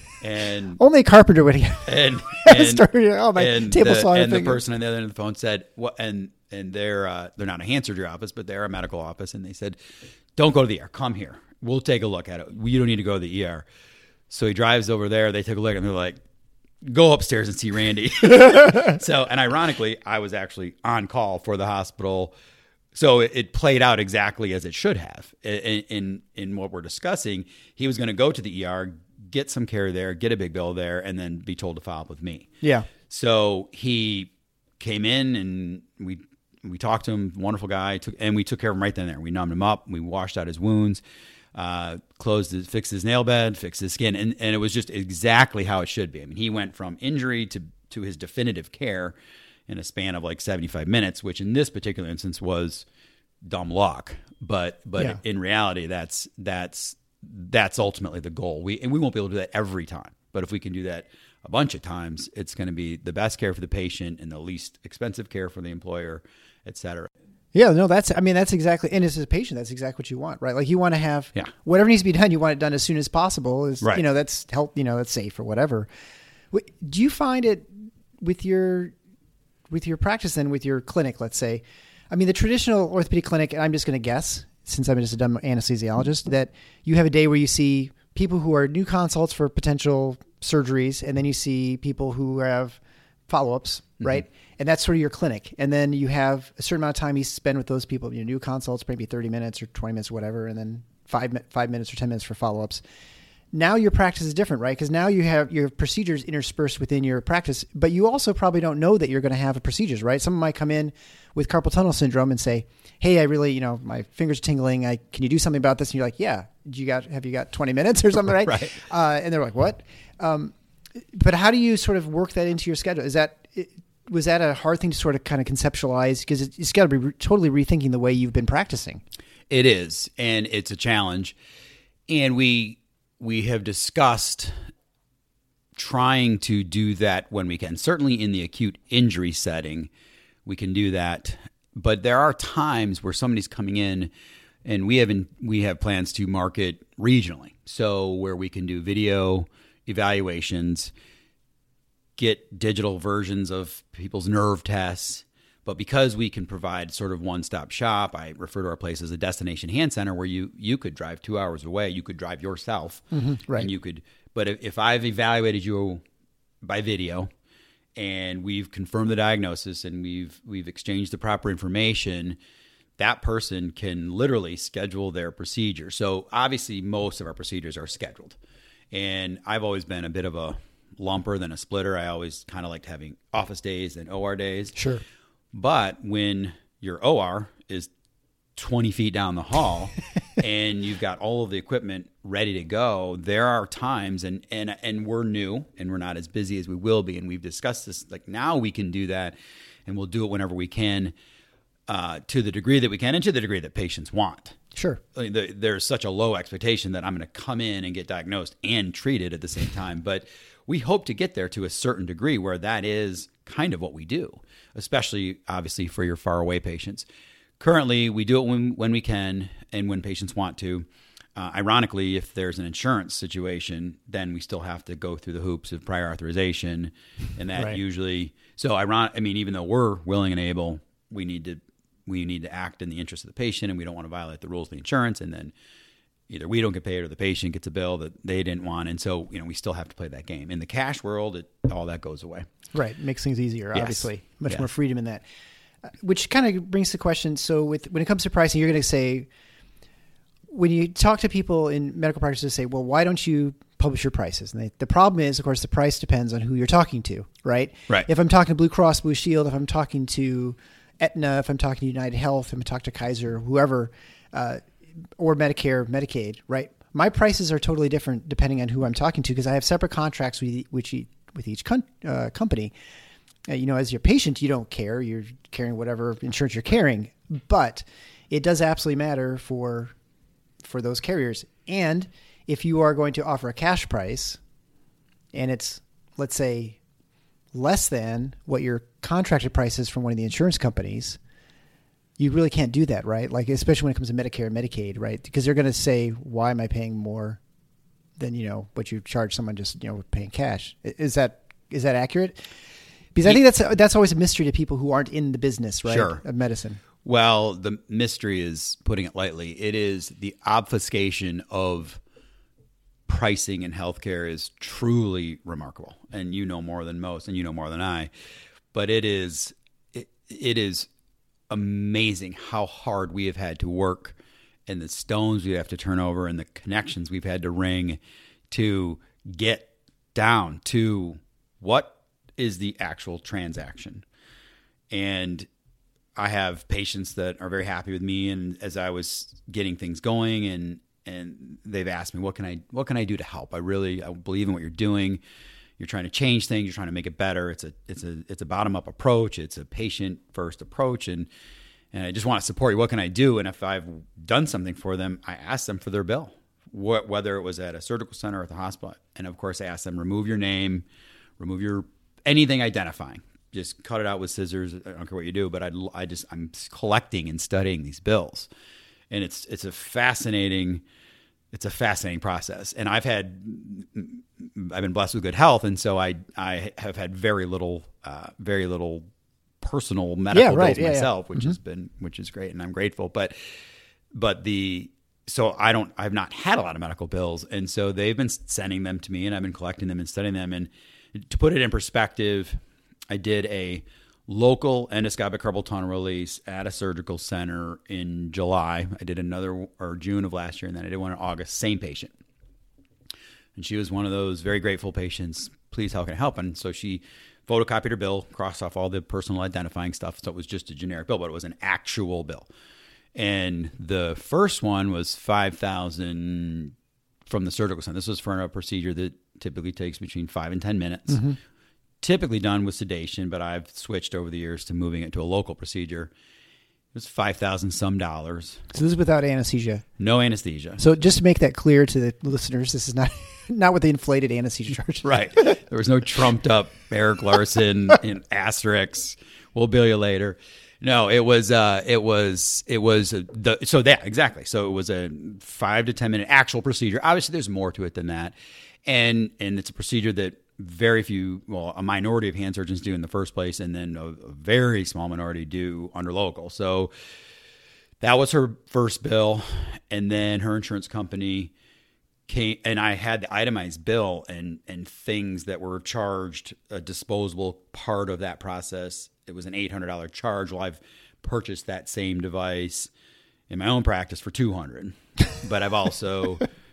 And only a carpenter would have and, and, started, oh, my and table the, saw. And thing. the person on the other end of the phone said, what? And and they're uh, they're not a hand surgery office, but they're a medical office. And they said, don't go to the E R. Come here. We'll take a look at it. You don't need to go to the E R. So he drives over there. They take a look, and they're like, go upstairs and see Randy. So, and ironically, I was actually on call for the hospital. So it, it played out exactly as it should have. In, in, in what we're discussing, he was going to go to the E R, get some care there, get a big bill there, and then be told to follow up with me. Yeah. So he came in, and we we talked to him, wonderful guy, took, and we took care of him right then and there. We numbed him up. We washed out his wounds. Uh, closed his, fixed his nail bed, fixed his skin, and, and it was just exactly how it should be. I mean, he went from injury to, to his definitive care in a span of like seventy-five minutes, which in this particular instance was dumb luck. But but Yeah. in reality, that's that's that's ultimately the goal. We and we won't be able to do that every time, but if we can do that a bunch of times, it's going to be the best care for the patient and the least expensive care for the employer, et cetera. Yeah, no, that's, I mean, that's exactly, and as a patient, that's exactly what you want, right? Like you want to have Yeah. whatever needs to be done, you want it done as soon as possible. Is, Right. You know, that's help, you know, that's safe or whatever. Wh- Do you find it with your, with your practice then, with your clinic, let's say, I mean, the traditional orthopedic clinic, and I'm just going to guess, since I'm just a dumb anesthesiologist, that you have a day where you see people who are new consults for potential surgeries, and then you see people who have follow-ups, right? Mm-hmm. And that's sort of your clinic. And then you have a certain amount of time you spend with those people. Your new consults, maybe thirty minutes or twenty minutes or whatever, and then five, five minutes or ten minutes for follow-ups. Now your practice is different, right? Because now you have your procedures interspersed within your practice, but you also probably don't know that you're going to have a procedures, right? Someone might come in with carpal tunnel syndrome and say, hey, I really, you know, my fingers are tingling. I, can you do something about this? And you're like, yeah, you got, have you got twenty minutes or something, right? Right. Uh, and they're like, what? Um, but how do you sort of work that into your schedule? Is that, was that a hard thing to sort of kind of conceptualize? Because it, it's got to be re- totally rethinking the way you've been practicing. It is, and it's a challenge. And we we have discussed trying to do that when we can. Certainly in the acute injury setting, we can do that. But there are times where somebody's coming in, and we have in, we have plans to market regionally. So where we can do video evaluations, get digital versions of people's nerve tests. But because we can provide sort of one-stop shop, I refer to our place as a destination hand center where you, you could drive two hours away. You could drive yourself. Mm-hmm, right. And you could, but if, if I've evaluated you by video and we've confirmed the diagnosis and we've we've exchanged the proper information, that person can literally schedule their procedure. So obviously most of our procedures are scheduled. And I've always been a bit of a lumper than a splitter. I always kind of liked having office days and O R days. Sure. But when your O R is twenty feet down the hall and you've got all of the equipment ready to go, there are times, and, and, and we're new and we're not as busy as we will be. And we've discussed this, like now we can do that and we'll do it whenever we can, uh, to the degree that we can and to the degree that patients want. Sure. I mean, the, there's such a low expectation that I'm going to come in and get diagnosed and treated at the same time. But we hope to get there to a certain degree where that is kind of what we do, especially obviously for your far away patients. Currently, we do it when, when we can and when patients want to. Uh, ironically, if there's an insurance situation, then we still have to go through the hoops of prior authorization, and that Right. usually. So, iron, I mean, even though we're willing and able, we need to we need to act in the interest of the patient, and we don't want to violate the rules of the insurance, and then either we don't get paid or the patient gets a bill that they didn't want, and so you know we still have to play that game. In the cash world, it, all that goes away. Right. Makes things easier, Yes. obviously. Much Yeah. more freedom in that. Uh, which kind of brings the question, so with when it comes to pricing, you're going to say, when you talk to people in medical practice, they say, well, why don't you publish your prices? And they, the problem is, of course, the price depends on who you're talking to, right? Right. If I'm talking to Blue Cross Blue Shield, if I'm talking to Aetna, if I'm talking to United Health, if I'm talking to Kaiser, whoever, uh, or Medicare, Medicaid, right? My prices are totally different depending on who I'm talking to because I have separate contracts with which with each con- uh, company. Uh, you know, as your patient, you don't care. You're carrying whatever insurance you're carrying. But it does absolutely matter for for those carriers. And if you are going to offer a cash price and it's, let's say, less than what your contracted price is from one of the insurance companies, you really can't do that, right? Like, especially when it comes to Medicare and Medicaid, right? Because they're going to say, why am I paying more than, you know, what you charge someone just, you know, paying cash? Is that is that accurate? Because I think that's that's always a mystery to people who aren't in the business, right, Sure. of medicine. Well, the mystery is, putting it lightly, it is the obfuscation of pricing in healthcare is truly remarkable. And you know more than most, and you know more than I. But it is it, it is amazing how hard we have had to work, and the stones we have to turn over, and the connections we've had to wring to get down to what is the actual transaction. And I have patients that are very happy with me, and as I was getting things going, and and they've asked me, what can I what can I do to help? I really I believe in what you're doing. You're trying to change things. You're trying to make it better. It's a it's a it's a bottom up approach. It's a patient first approach, and and I just want to support you. What can I do? And if I've done something for them, I ask them for their bill, what, whether it was at a surgical center or at the hospital. And of course, I ask them, remove your name, remove your anything identifying. Just cut it out with scissors. I don't care what you do, but I I just I'm collecting and studying these bills, and it's it's a fascinating. It's a fascinating process, and I've had, I've been blessed with good health, and so I, I have had very little, uh, very little personal medical yeah, right. bills yeah, myself, yeah. which mm-hmm. has been, which is great, and I'm grateful. But, but the, so I don't, I've not had a lot of medical bills, and so they've been sending them to me, and I've been collecting them and studying them. And to put it in perspective, I did a local endoscopic carpal tunnel release at a surgical center in July. I did another, or June of last year, and then I did one in August, same patient. And she was one of those very grateful patients. Please, how can I help? And so she photocopied her bill, crossed off all the personal identifying stuff. So it was just a generic bill, but it was an actual bill. And the first one was five thousand dollars from the surgical center. This was for a procedure that typically takes between five and ten minutes. Mm-hmm. Typically done with sedation, but I've switched over the years to moving it to a local procedure. It was five thousand some dollars. So this is without anesthesia? No anesthesia. So just to make that clear to the listeners, this is not not with the inflated anesthesia charge. Right. There was no trumped up Erik Larson in asterisks. We'll bill you later. No, it was, uh, it was, it was, uh, the, so that, exactly. So it was a five to ten minute actual procedure. Obviously there's more to it than that. And, and it's a procedure that very few, well, a minority of hand surgeons do in the first place, and then a, a very small minority do under local. So that was her first bill, and then her insurance company came, and I had the itemized bill and and things that were charged, a disposable part of that process. It was an eight hundred dollars charge. Well, I've purchased that same device in my own practice for two hundred dollars, but I've also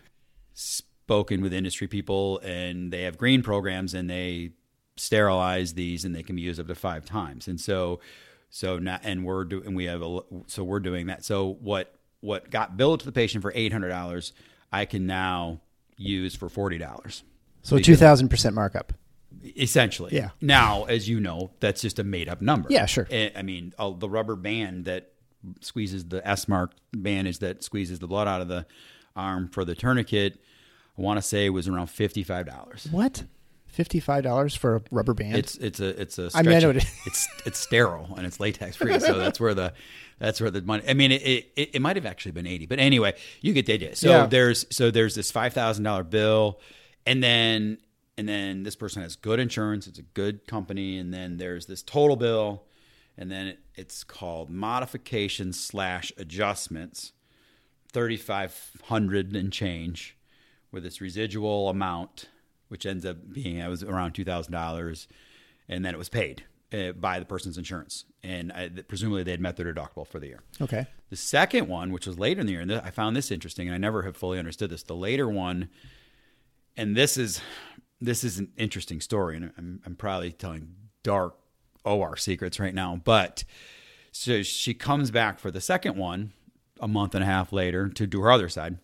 spoken with industry people, and they have green programs, and they sterilize these, and they can be used up to five times. And so, so now, and we're doing, we have a, so we're doing that. So what, what got billed to the patient for eight hundred dollars, I can now use for forty dollars. So two thousand percent markup. Essentially. Yeah. Now, as you know, that's just a made up number. Yeah, sure. I mean, uh, the rubber band that squeezes the S mark bandage that squeezes the blood out of the arm for the tourniquet, I want to say was around fifty-five dollars. What? fifty-five dollars for a rubber band? It's it's a it's a I mean, I know it is. it's it's sterile and it's latex free, so that's where the that's where the money. I mean, it it, it might have actually been eighty, but anyway, you get the idea. So Yeah. there's so there's this five thousand dollar bill, and then and then this person has good insurance. It's a good company, and then there's this total bill, and then it, it's called modifications slash adjustments, thirty five hundred and change. With this residual amount, which ends up being, it was around two thousand dollars, and then it was paid uh, by the person's insurance. And I, presumably they had met their deductible for the year. Okay. The second one, which was later in the year, and I found this interesting, and I never have fully understood this. The later one, and this is this is an interesting story, and I'm, I'm probably telling dark O R secrets right now, but so she comes back for the second one a month and a half later to do her other side.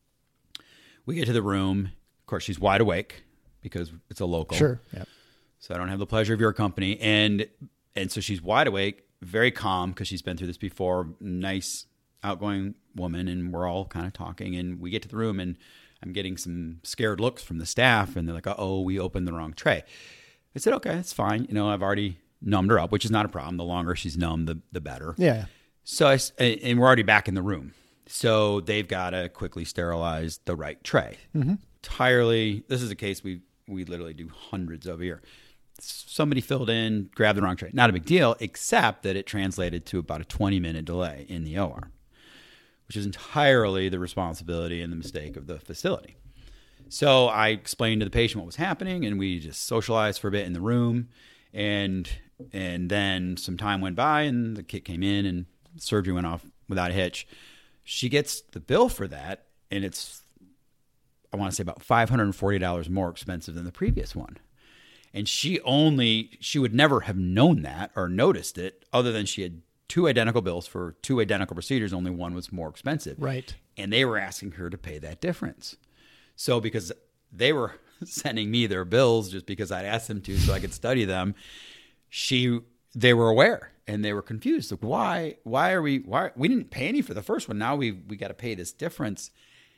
We get to the room. Of course, she's wide awake because it's a local. Sure. Yep. So I don't have the pleasure of your company. And and so she's wide awake, very calm because she's been through this before. Nice, outgoing woman, and we're all kind of talking. And we get to the room, and I'm getting some scared looks from the staff, and they're like, "Uh-oh, we opened the wrong tray." I said, "Okay, it's fine. You know, I've already numbed her up, which is not a problem. The longer she's numb, the the better." Yeah. So I, and we're already back in the room. So they've got to quickly sterilize the right tray. Mm-hmm. Entirely, this is a case we we literally do hundreds of a year. Somebody filled in, grabbed the wrong tray. Not a big deal, except that it translated to about a twenty-minute delay in the O R, which is entirely the responsibility and the mistake of the facility. So I explained to the patient what was happening, and we just socialized for a bit in the room. And and then some time went by, and the kit came in, and surgery went off without a hitch. She gets the bill for that, and it's, I want to say, about five hundred forty dollars more expensive than the previous one. And she only, she would never have known that or noticed it, other than she had two identical bills for two identical procedures. Only one was more expensive. Right. And they were asking her to pay that difference. So because they were sending me their bills just because I'd asked them to so I could study them, she, they were aware. And they were confused. Like, why? Why are we? Why we didn't pay any for the first one? Now we we got to pay this difference.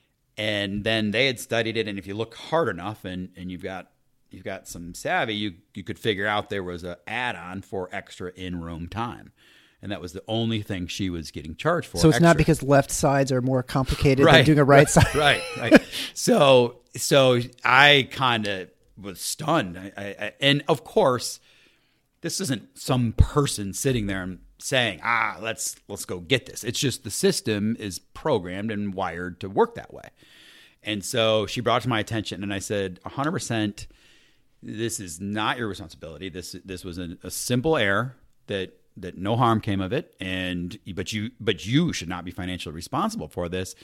And then they had studied it. And if you look hard enough, and, and you've got you've got some savvy, you you could figure out there was an add-on for extra in-room time, and that was the only thing she was getting charged for. So it's extra. not because left sides are more complicated right, than doing a right, right side. Right. Right. so so I kind of was stunned. I, I, and of course, this isn't some person sitting there and saying, ah, let's let's go get this. It's just the system is programmed and wired to work that way. And so she brought it to my attention, and I said, one hundred percent, this is not your responsibility. This this was a, a simple error that that no harm came of it, and but you but you should not be financially responsible for this.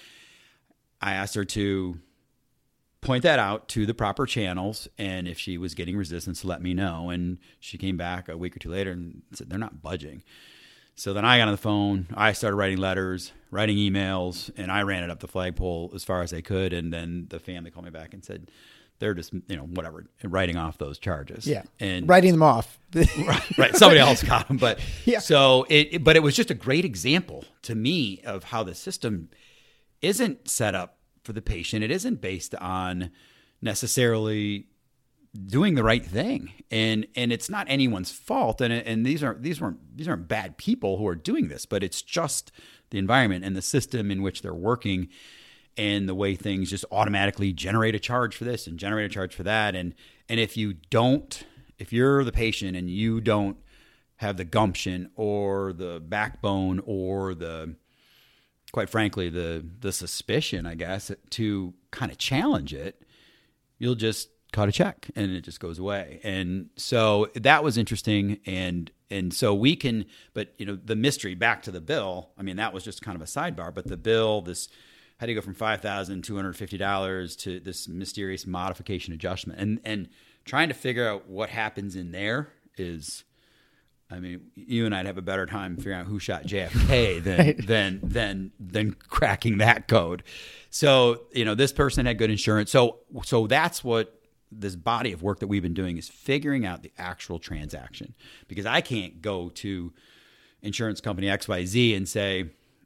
I asked her to point that out to the proper channels, and if she was getting resistance, let me know. And she came back a week or two later and said they're not budging. So then I got on the phone, I started writing letters, writing emails, and I ran it up the flagpole as far as I could. And then the family called me back and said they're just, you know, whatever, writing off those charges. Yeah, and writing them off. right, right, somebody else got them, but yeah. So it, it, but it was just a great example to me of how the system isn't set up for the patient. It isn't based on necessarily doing the right thing, and and it's not anyone's fault. And and these aren't these weren't these aren't bad people who are doing this, but it's just the environment and the system in which they're working, and the way things just automatically generate a charge for this and generate a charge for that. And and if you don't, if you're the patient and you don't have the gumption or the backbone or the, quite frankly, the the suspicion, I guess, to kind of challenge it, you'll just cut a check and it just goes away. And so that was interesting. And and so we can, but you know, the mystery, back to the bill, I mean, that was just kind of a sidebar, but the bill, this, how do you go from five thousand two hundred fifty dollars to this mysterious modification adjustment? And and trying to figure out what happens in there is, I mean, you and I'd have a better time figuring out who shot J F K than right. than than than cracking that code. So, you know, this person had good insurance. So so that's what this body of work that we've been doing is figuring out the actual transaction. Because I can't go to insurance company X Y Z and say,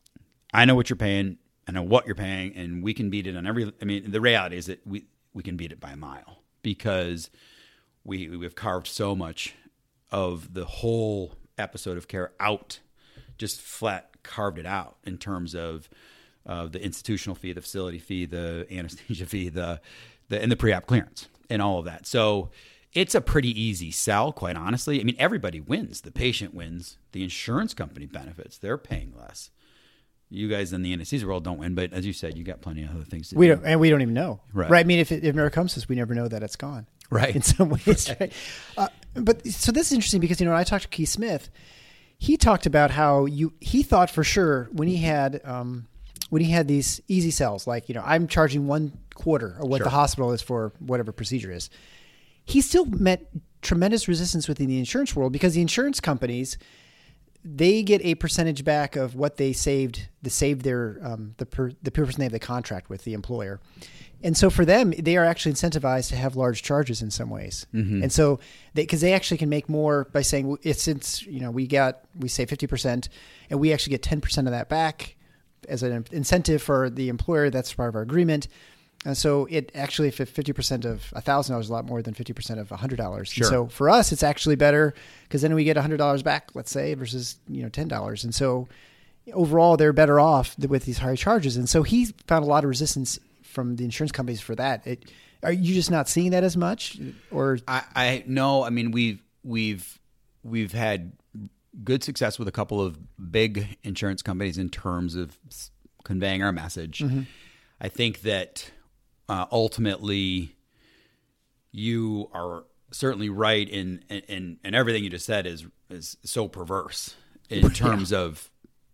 I know what you're paying, I know what you're paying, and we can beat it on every, I mean, the reality is that we, we can beat it by a mile because we we've carved so much of the whole episode of care out, just flat carved it out in terms of uh, the institutional fee, the facility fee, the anesthesia fee, the, the and the pre-op clearance and all of that. So it's a pretty easy sell, quite honestly. I mean, everybody wins. The patient wins. The insurance company benefits. They're paying less. You guys in the anesthesia world don't win, but as you said, you got plenty of other things to we do. Don't, and we don't even know. Right. right? I mean, if it, if it never comes to us, we never know that it's gone. Right. In some ways. Right. Uh, but so this is interesting because, you know, when I talked to Keith Smith, he talked about how you, he thought for sure when he had, um, when he had these easy cells, like, you know, I'm charging one quarter of what Sure. the hospital is for whatever procedure is. He still met tremendous resistance within the insurance world because the insurance companies, they get a percentage back of what they saved, the saved their um, the per, the person they have the contract with, the employer. And so for them, they are actually incentivized to have large charges in some ways. Mm-hmm. And so because they, they actually can make more by saying, it's since, you know, we got, we say fifty percent and we actually get ten percent of that back as an incentive for the employer. That's part of our agreement. And so it actually, if fifty percent of one thousand dollars is a lot more than fifty percent of one hundred dollars. Sure. And so for us, it's actually better because then we get one hundred dollars back, let's say, versus, you know, ten dollars. And so overall, they're better off with these higher charges. And so he found a lot of resistance from the insurance companies for that. It, are you just not seeing that as much, or I, I no, I mean we've we've we've had good success with a couple of big insurance companies in terms of conveying our message. Mm-hmm. I think that uh, ultimately you are certainly right in, in in everything you just said is is so perverse in terms yeah. of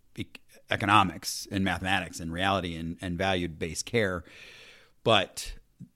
economics and mathematics and reality and, and value-based care. But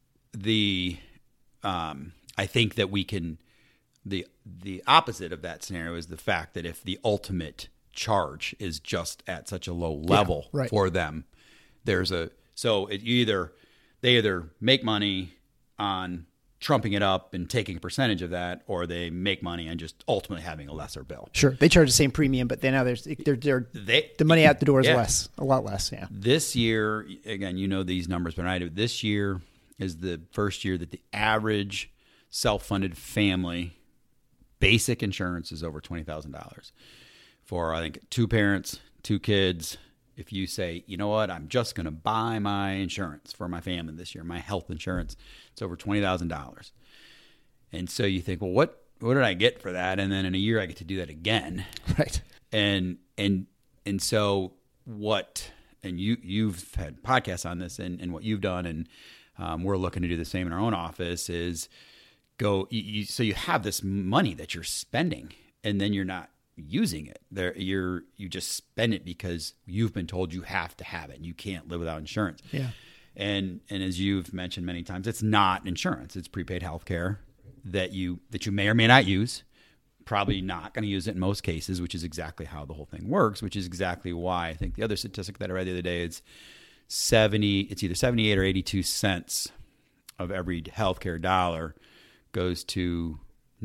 the um, I think that we can the the opposite of that scenario is the fact that if the ultimate charge is just at such a low level yeah, right. for them, there's a so it either they either make money on trumping it up and taking a percentage of that, or they make money on just ultimately having a lesser bill. Sure, they charge the same premium, but then now there's they're, they're they, the money out the door is yeah. less, a lot less. Yeah. This year, again, you know these numbers, but I do. This year is the first year that the average self-funded family basic insurance is over twenty thousand dollars for I think two parents, two kids. If you say, you know what, I'm just going to buy my insurance for my family this year, my health insurance, it's over twenty thousand dollars. And so you think, well, what what did I get for that? And then in a year I get to do that again. Right. And and and so what, and you, you've had podcasts on this and, and what you've done, and um, we're looking to do the same in our own office, is go, you, you, so you have this money that you're spending and then you're not using it. There, you're you just spend it because you've been told you have to have it. You can't live without insurance. Yeah. And and as you've mentioned many times, it's not insurance. It's prepaid health care that you that you may or may not use. Probably not going to use it in most cases, which is exactly how the whole thing works, which is exactly why I think the other statistic that I read the other day is seventy it's either seventy-eight or eighty-two cents of every healthcare dollar goes to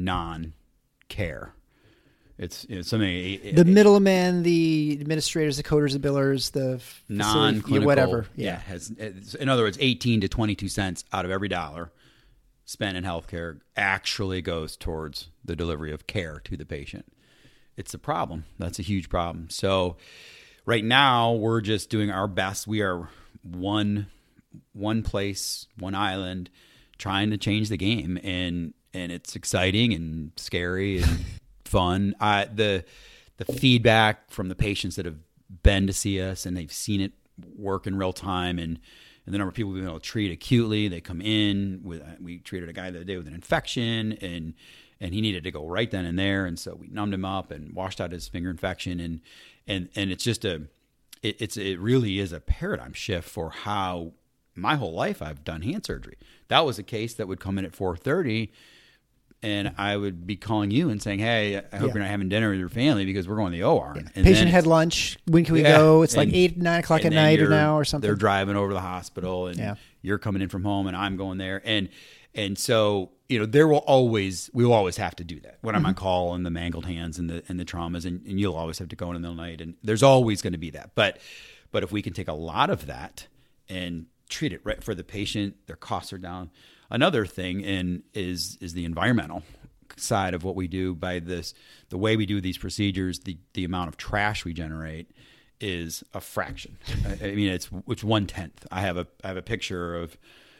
non-care. It's, it's something. It, the middleman, the administrators, the coders, the billers, the non-clinical, whatever. Yeah, yeah has, in other words, eighteen to twenty-two cents out of every dollar spent in healthcare actually goes towards the delivery of care to the patient. It's a problem. That's a huge problem. So right now we're just doing our best. We are one one place, one island, trying to change the game, and and it's exciting and scary and fun. Uh, the the feedback from the patients that have been to see us and they've seen it work in real time, and, and the number of people we've been able to treat acutely. They come in with we treated a guy the other day with an infection, and and he needed to go right then and there, and so we numbed him up and washed out his finger infection, and and and it's just a it, it's it really is a paradigm shift for how my whole life I've done hand surgery. That was a case that would come in at four thirty. And I would be calling you and saying, hey, I hope yeah. you're not having dinner with your family because we're going to the O R. Yeah. And patient had lunch. When can we yeah, go? It's and, like eight, nine o'clock at night or now or something. They're driving over to the hospital, and yeah. you're coming in from home, and I'm going there. And and so, you know, there will always, we will always have to do that when I'm mm-hmm. on call, and the mangled hands and the and the traumas, and, and you'll always have to go in the middle of the night. And there's always going to be that. But but if we can take a lot of that and treat it right for the patient, their costs are down. Another thing in is is the environmental side of what we do. By this, the way we do these procedures, the the amount of trash we generate is a fraction. I, I mean, it's it's one tenth. I have a I have a picture of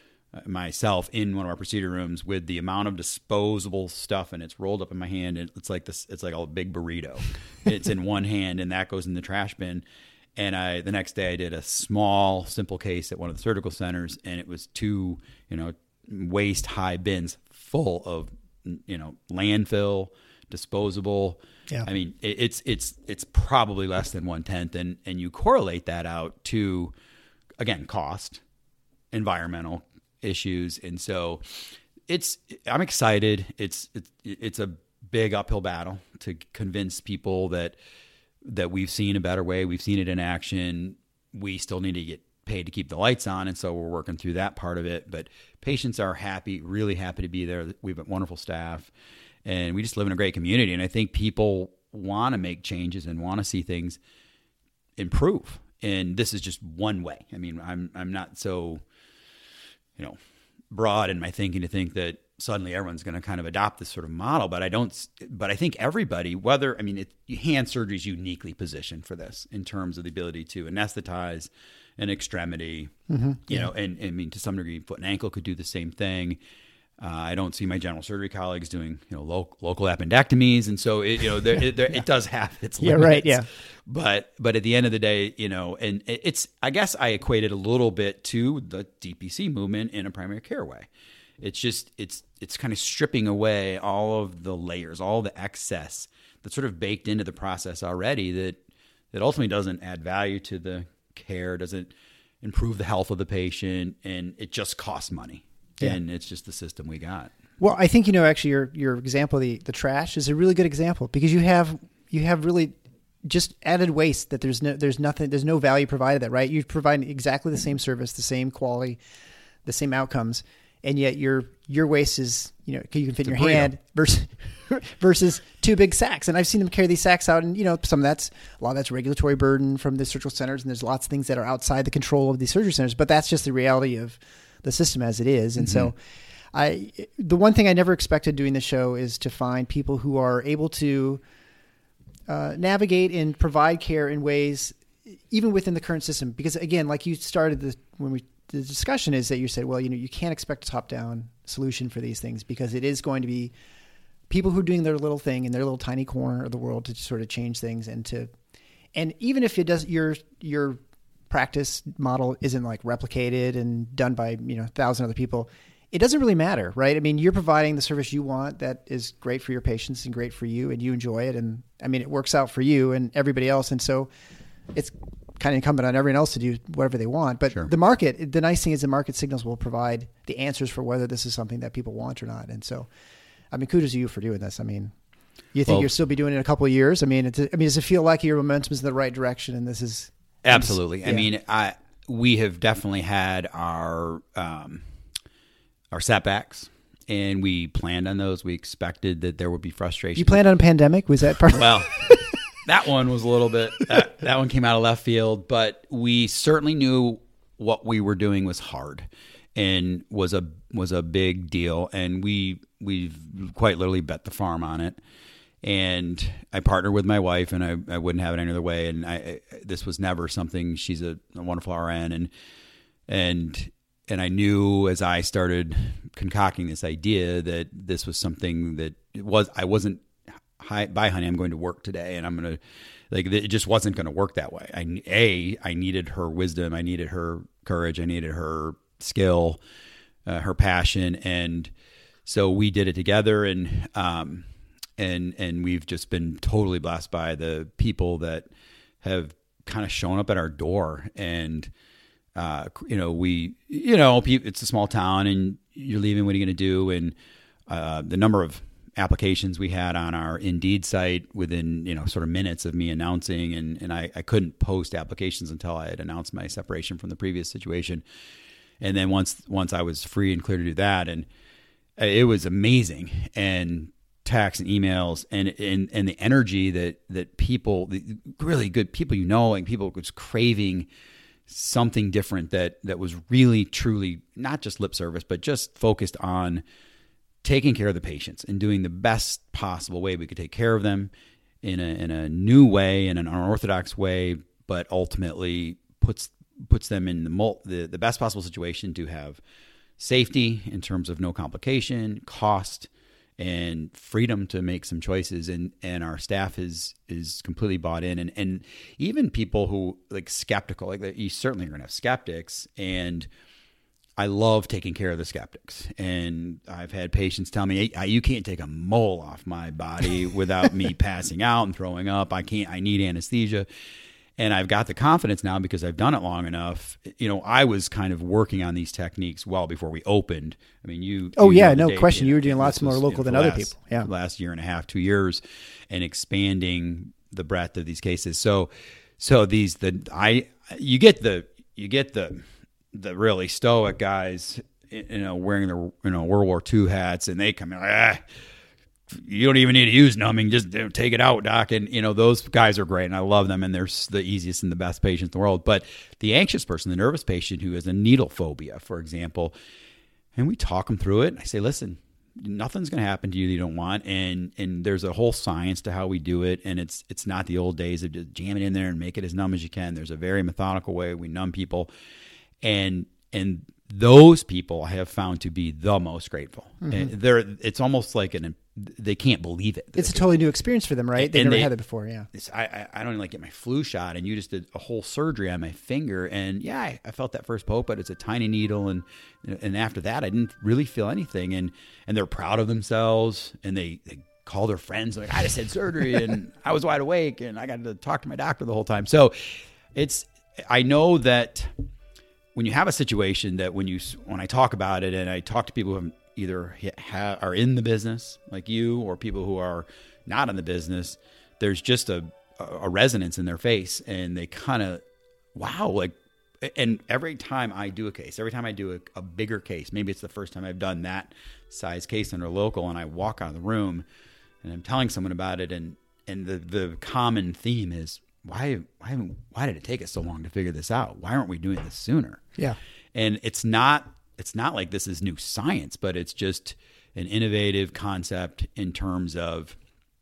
myself in one of our procedure rooms with the amount of disposable stuff, and it's rolled up in my hand, and it's like this. It's like a big burrito. It's in one hand, and that goes in the trash bin. And I the next day I did a small, simple case at one of the surgical centers, and it was two, you know, waist high bins full of, you know, landfill, disposable. Yeah. I mean, it, it's it's it's probably less than one tenth, and and you correlate that out to, again, cost, environmental issues, and so it's I'm excited. It's it's it's a big uphill battle to convince people that that we've seen a better way. We've seen it in action. We still need to get paid to keep the lights on, and so we're working through that part of it. But patients are happy, really happy to be there. We have a wonderful staff, and we just live in a great community. And I think people want to make changes and want to see things improve. And this is just one way. I mean, I'm I'm not so, you know, broad in my thinking to think that suddenly everyone's going to kind of adopt this sort of model. But I don't. But I think everybody, whether I mean, it, hand surgery is uniquely positioned for this in terms of the ability to anesthetize an extremity. Mm-hmm. You yeah. know, and, and I mean, to some degree, foot and ankle could do the same thing. Uh, I don't see my general surgery colleagues doing, you know, lo- local appendectomies, and so it, you know, there, it, there, yeah. it does have its limits. Yeah, right. Yeah, but but at the end of the day, you know, and it's I guess I equate it a little bit to the D P C movement in a primary care way. It's just it's it's kind of stripping away all of the layers, all the excess that's sort of baked into the process already that that ultimately doesn't add value to the care, doesn't improve the health of the patient, and it just costs money. Yeah. And it's just the system we got. Well, I think, you know, actually your your example, the the trash, is a really good example because you have you have really just added waste that there's no there's nothing there's no value provided that, right? You provide exactly the same service, the same quality, the same outcomes, and yet your your waste is, you know, you can fit in your hand versus versus two big sacks. And I've seen them carry these sacks out, and you know, some of that's a lot of that's regulatory burden from the surgical centers, and there's lots of things that are outside the control of these surgery centers, but that's just the reality of the system as it is. And mm-hmm. so I, the one thing I never expected doing the show is to find people who are able to uh, navigate and provide care in ways, even within the current system. Because again, like you started the, when we, the discussion is that you said, well, you know, you can't expect a top down solution for these things because it is going to be people who are doing their little thing in their little tiny corner of the world to sort of change things and to, and even if it does, your, your, practice model isn't like replicated and done by, you know, a thousand other people, it doesn't really matter, right? I mean, you're providing the service you want that is great for your patients and great for you, and you enjoy it. And I mean, it works out for you and everybody else. And so it's kind of incumbent on everyone else to do whatever they want. But sure. the market, the nice thing is the market signals will provide the answers for whether this is something that people want or not. And so, I mean, kudos to you for doing this. I mean, you think well, you'll still be doing it in a couple of years? I mean, it's, I mean, does it feel like your momentum is in the right direction and this is... Absolutely. Yeah. I mean, I we have definitely had our um, our setbacks, and we planned on those. We expected that there would be frustration. You planned on a pandemic? Was that part? Well, that one was a little bit. That, that one came out of left field, but we certainly knew what we were doing was hard and was a was a big deal, and we we've quite literally bet the farm on it. And I partnered with my wife, and I, I wouldn't have it any other way. And I, I this was never something. She's a, a wonderful R N, and and and I knew as I started concocting this idea that this was something that it was. I wasn't. Hi, bye, honey. I'm going to work today, and I'm going to like. It just wasn't going to work that way. I a I needed her wisdom. I needed her courage. I needed her skill, uh, her passion, and so we did it together. And um. And and we've just been totally blessed by the people that have kind of shown up at our door. And, uh, you know, we, you know, it's a small town and you're leaving, what are you going to do? And uh, the number of applications we had on our Indeed site within, you know, sort of minutes of me announcing, and, and I, I couldn't post applications until I had announced my separation from the previous situation. And then once once I was free and clear to do that, and it was amazing. And texts and emails and, and and the energy that that people, the really good people, you know, and people was craving something different that that was really truly not just lip service, but just focused on taking care of the patients and doing the best possible way we could take care of them in a in a new way, in an unorthodox way, but ultimately puts puts them in the mul- the, the best possible situation to have safety in terms of no complication, cost, and freedom to make some choices. And, and our staff is is completely bought in. And, and even people who like skeptical, like you certainly are going to have skeptics. And I love taking care of the skeptics. And I've had patients tell me, hey, you can't take a mole off my body without me passing out and throwing up. I can't, I need anesthesia. And I've got the confidence now because I've done it long enough. You know, I was kind of working on these techniques well before we opened. I mean, you. Oh, you yeah, know no question. You were doing lots more local than other people. Yeah. Last year and a half, two years, and expanding the breadth of these cases. So, so these the I you get the you get the the really stoic guys, you know, wearing the you know World War Two hats, and they come in like, ah, you don't even need to use numbing, just you know, take it out, doc. And you know those guys are great, and I love them, and they're the easiest and the best patients in the world. But the anxious person, the nervous patient who has a needle phobia, for example, and we talk them through it. I say, listen, nothing's going to happen to you that you don't want, and and there's a whole science to how we do it, and it's it's not the old days of just jam it in there and make it as numb as you can. There's a very methodical way we numb people, and and those people I have found to be the most grateful. Mm-hmm. And they're it's almost like an they can't believe it. It's a totally new experience for them, right? They've never they, had it before. Yeah. I, I I don't even like get my flu shot, and you just did a whole surgery on my finger, and yeah, I, I felt that first poke, but it's a tiny needle, and and after that, I didn't really feel anything, and and they're proud of themselves, and they, they call their friends like, I just had surgery, and I was wide awake, and I got to talk to my doctor the whole time. So it's I know that when you have a situation that when you when I talk about it, and I talk to people who have either ha- are in the business like you or people who are not in the business, there's just a, a resonance in their face, and they kind of, wow, like, and every time I do a case, every time I do a, a bigger case, maybe it's the first time I've done that size case under local, and I walk out of the room and I'm telling someone about it, and, and the, the common theme is, why, why, why did it take us so long to figure this out? Why aren't we doing this sooner? Yeah. And it's not, It's not like this is new science, but it's just an innovative concept in terms of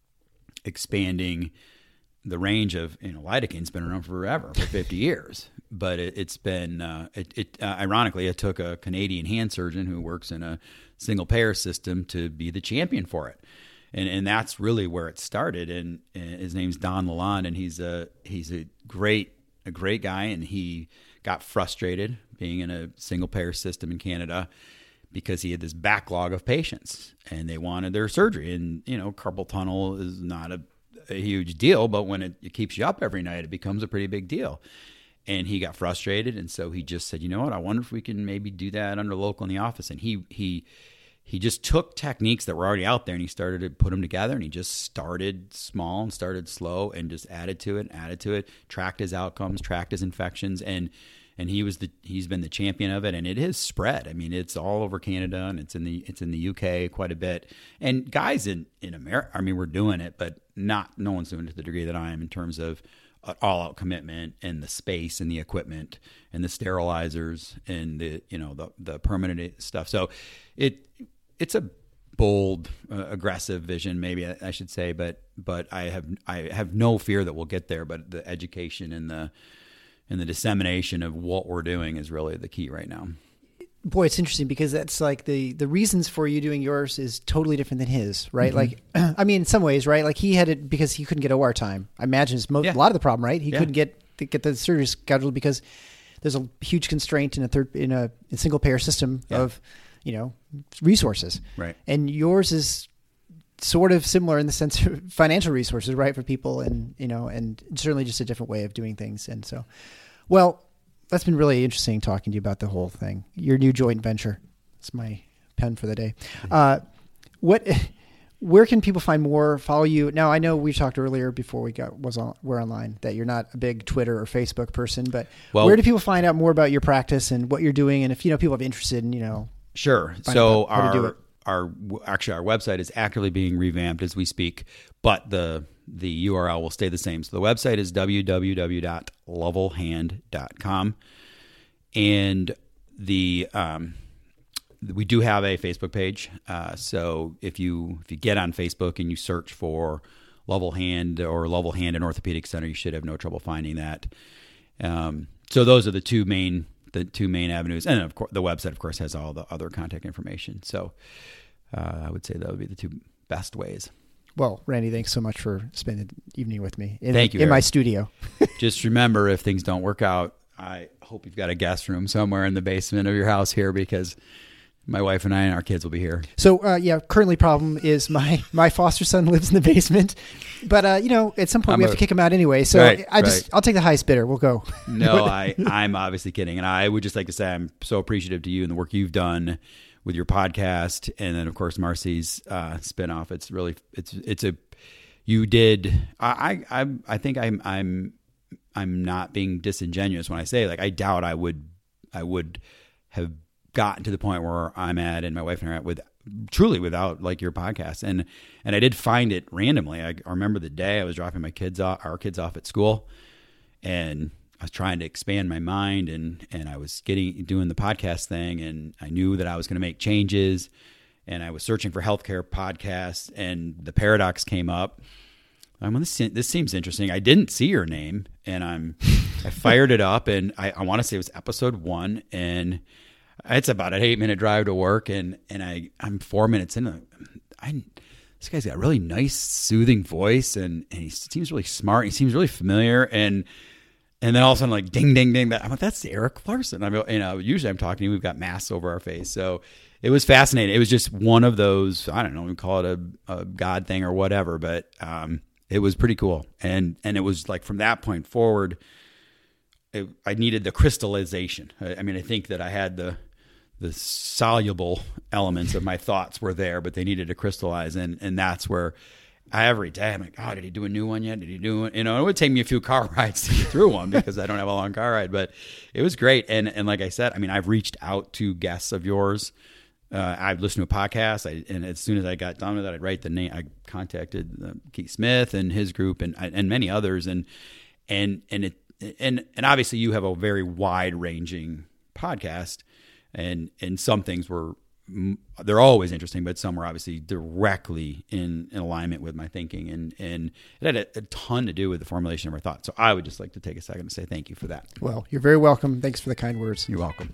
expanding the range of, you know, lidocain's been around forever, for fifty years. But it, it's been, uh, it, it uh, ironically, it took a Canadian hand surgeon who works in a single payer system to be the champion for it. And and that's really where it started. And, and his name's Don Lalonde, and he's a, he's a great, a great guy. And he got frustrated being in a single payer system in Canada because he had this backlog of patients, and they wanted their surgery. And, you know, carpal tunnel is not a, a huge deal, but when it, it keeps you up every night, it becomes a pretty big deal. And he got frustrated. And so he just said, you know what, I wonder if we can maybe do that under local in the office. And he, he, he just took techniques that were already out there, and he started to put them together, and he just started small and started slow and just added to it, added to it, tracked his outcomes, tracked his infections. And, And he was the he's been the champion of it, and it has spread. I mean, it's all over Canada, and it's in the it's in the U K quite a bit. And guys in, in America, I mean, we're doing it, but not no one's doing it to the degree that I am in terms of all out commitment and the space and the equipment and the sterilizers and the you know the the permanent stuff. So it it's a bold, uh, aggressive vision, maybe I, I should say, but but I have I have no fear that we'll get there. But the education and the And the dissemination of what we're doing is really the key right now. Boy, it's interesting because that's like the, the reasons for you doing yours is totally different than his, right? Mm-hmm. Like, I mean, in some ways, right? Like he had it because he couldn't get O R time. I imagine it's mo- yeah. a lot of the problem, right? He yeah. couldn't get get the surgery scheduled because there's a huge constraint in a third in a, a single payer system yeah. of, you know, resources. Right. And yours is sort of similar in the sense of financial resources, right, for people, and you know, and certainly just a different way of doing things. And so, well, that's been really interesting talking to you about the whole thing. Your new joint venture. It's my pen for the day. Uh, what, where can people find more? Follow you now. I know we talked earlier before we got was on we're online that you're not a big Twitter or Facebook person, but well, where do people find out more about your practice and what you're doing? And if you know people are interested in, you know, sure. So our our actually our website is actively being revamped as we speak, but the the U R L will stay the same. So the website is w w w dot level hand dot com, and the um, we do have a Facebook page. Uh, so if you if you get on Facebook and you search for Level Hand or Level Hand and Orthopedic Center, you should have no trouble finding that. Um, so those are the two main the two main avenues, and of course the website, of course, has all the other contact information. So uh, I would say that would be the two best ways. Well, Randy, thanks so much for spending the evening with me in, Thank you, in Eric. my studio. Just remember, if things don't work out, I hope you've got a guest room somewhere in the basement of your house here, because my wife and I and our kids will be here. So, uh, yeah, currently problem is my, my foster son lives in the basement, but, uh, you know, at some point I'm we have a, to kick him out anyway. So right, I just, right. I'll take the highest bidder. We'll go. No, I, I'm obviously kidding. And I would just like to say, I'm so appreciative to you and the work you've done with your podcast. And then of course, Marcy's, uh, spinoff. It's really, it's, it's a, you did. I I I think I'm I'm I'm not being disingenuous when I say, like, I doubt I would I would have gotten to the point where I'm at and my wife and I are at with truly without like your podcast. And and I did find it randomly. I, I remember the day I was dropping my kids off, our kids off at school, and I was trying to expand my mind, and and I was getting doing the podcast thing, and I knew that I was going to make changes, and I was searching for healthcare podcasts, and the Paradox came up. I'm well, this this seems interesting. I didn't see your name, and I'm I fired it up, and I, I want to say it was episode one, and it's about an eight minute drive to work, and and I I'm four minutes in. I this guy's got a really nice, soothing voice, and and he seems really smart. He seems really familiar, and and then all of a sudden, like ding ding ding, that I'm like, that's Eric Larson. I mean, you know, usually I'm talking to you, we've got masks over our face, so it was fascinating. It was just one of those, I don't know, we call it a, a God thing or whatever, but um, it was pretty cool, and and it was like from that point forward, it, I needed the crystallization. I, I mean, I think that I had the the soluble elements of my thoughts were there, but they needed to crystallize. And, and that's where I, every day I'm like, oh, did he do a new one yet? Did he do it? You know, it would take me a few car rides to get through one because I don't have a long car ride, but it was great. And, and like I said, I mean, I've reached out to guests of yours. Uh, I've listened to a podcast, I, and as soon as I got done with that, I'd write the name. I contacted uh, Keith Smith and his group, and and many others, and and and it and and obviously you have a very wide ranging podcast. And and some things were, they're always interesting, but some were obviously directly in, in alignment with my thinking. And, and it had a, a ton to do with the formulation of our thoughts. So I would just like to take a second to say thank you for that. Well, you're very welcome. Thanks for the kind words. You're welcome.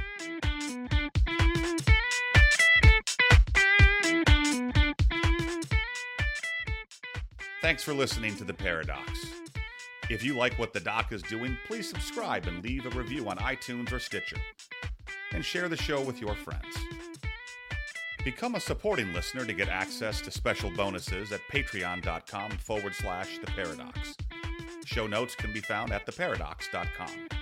Thanks for listening to The Paradox. If you like what the doc is doing, please subscribe and leave a review on iTunes or Stitcher. And share the show with your friends. Become a supporting listener to get access to special bonuses at patreon.com forward slash the paradox. Show notes can be found at the paradox dot com.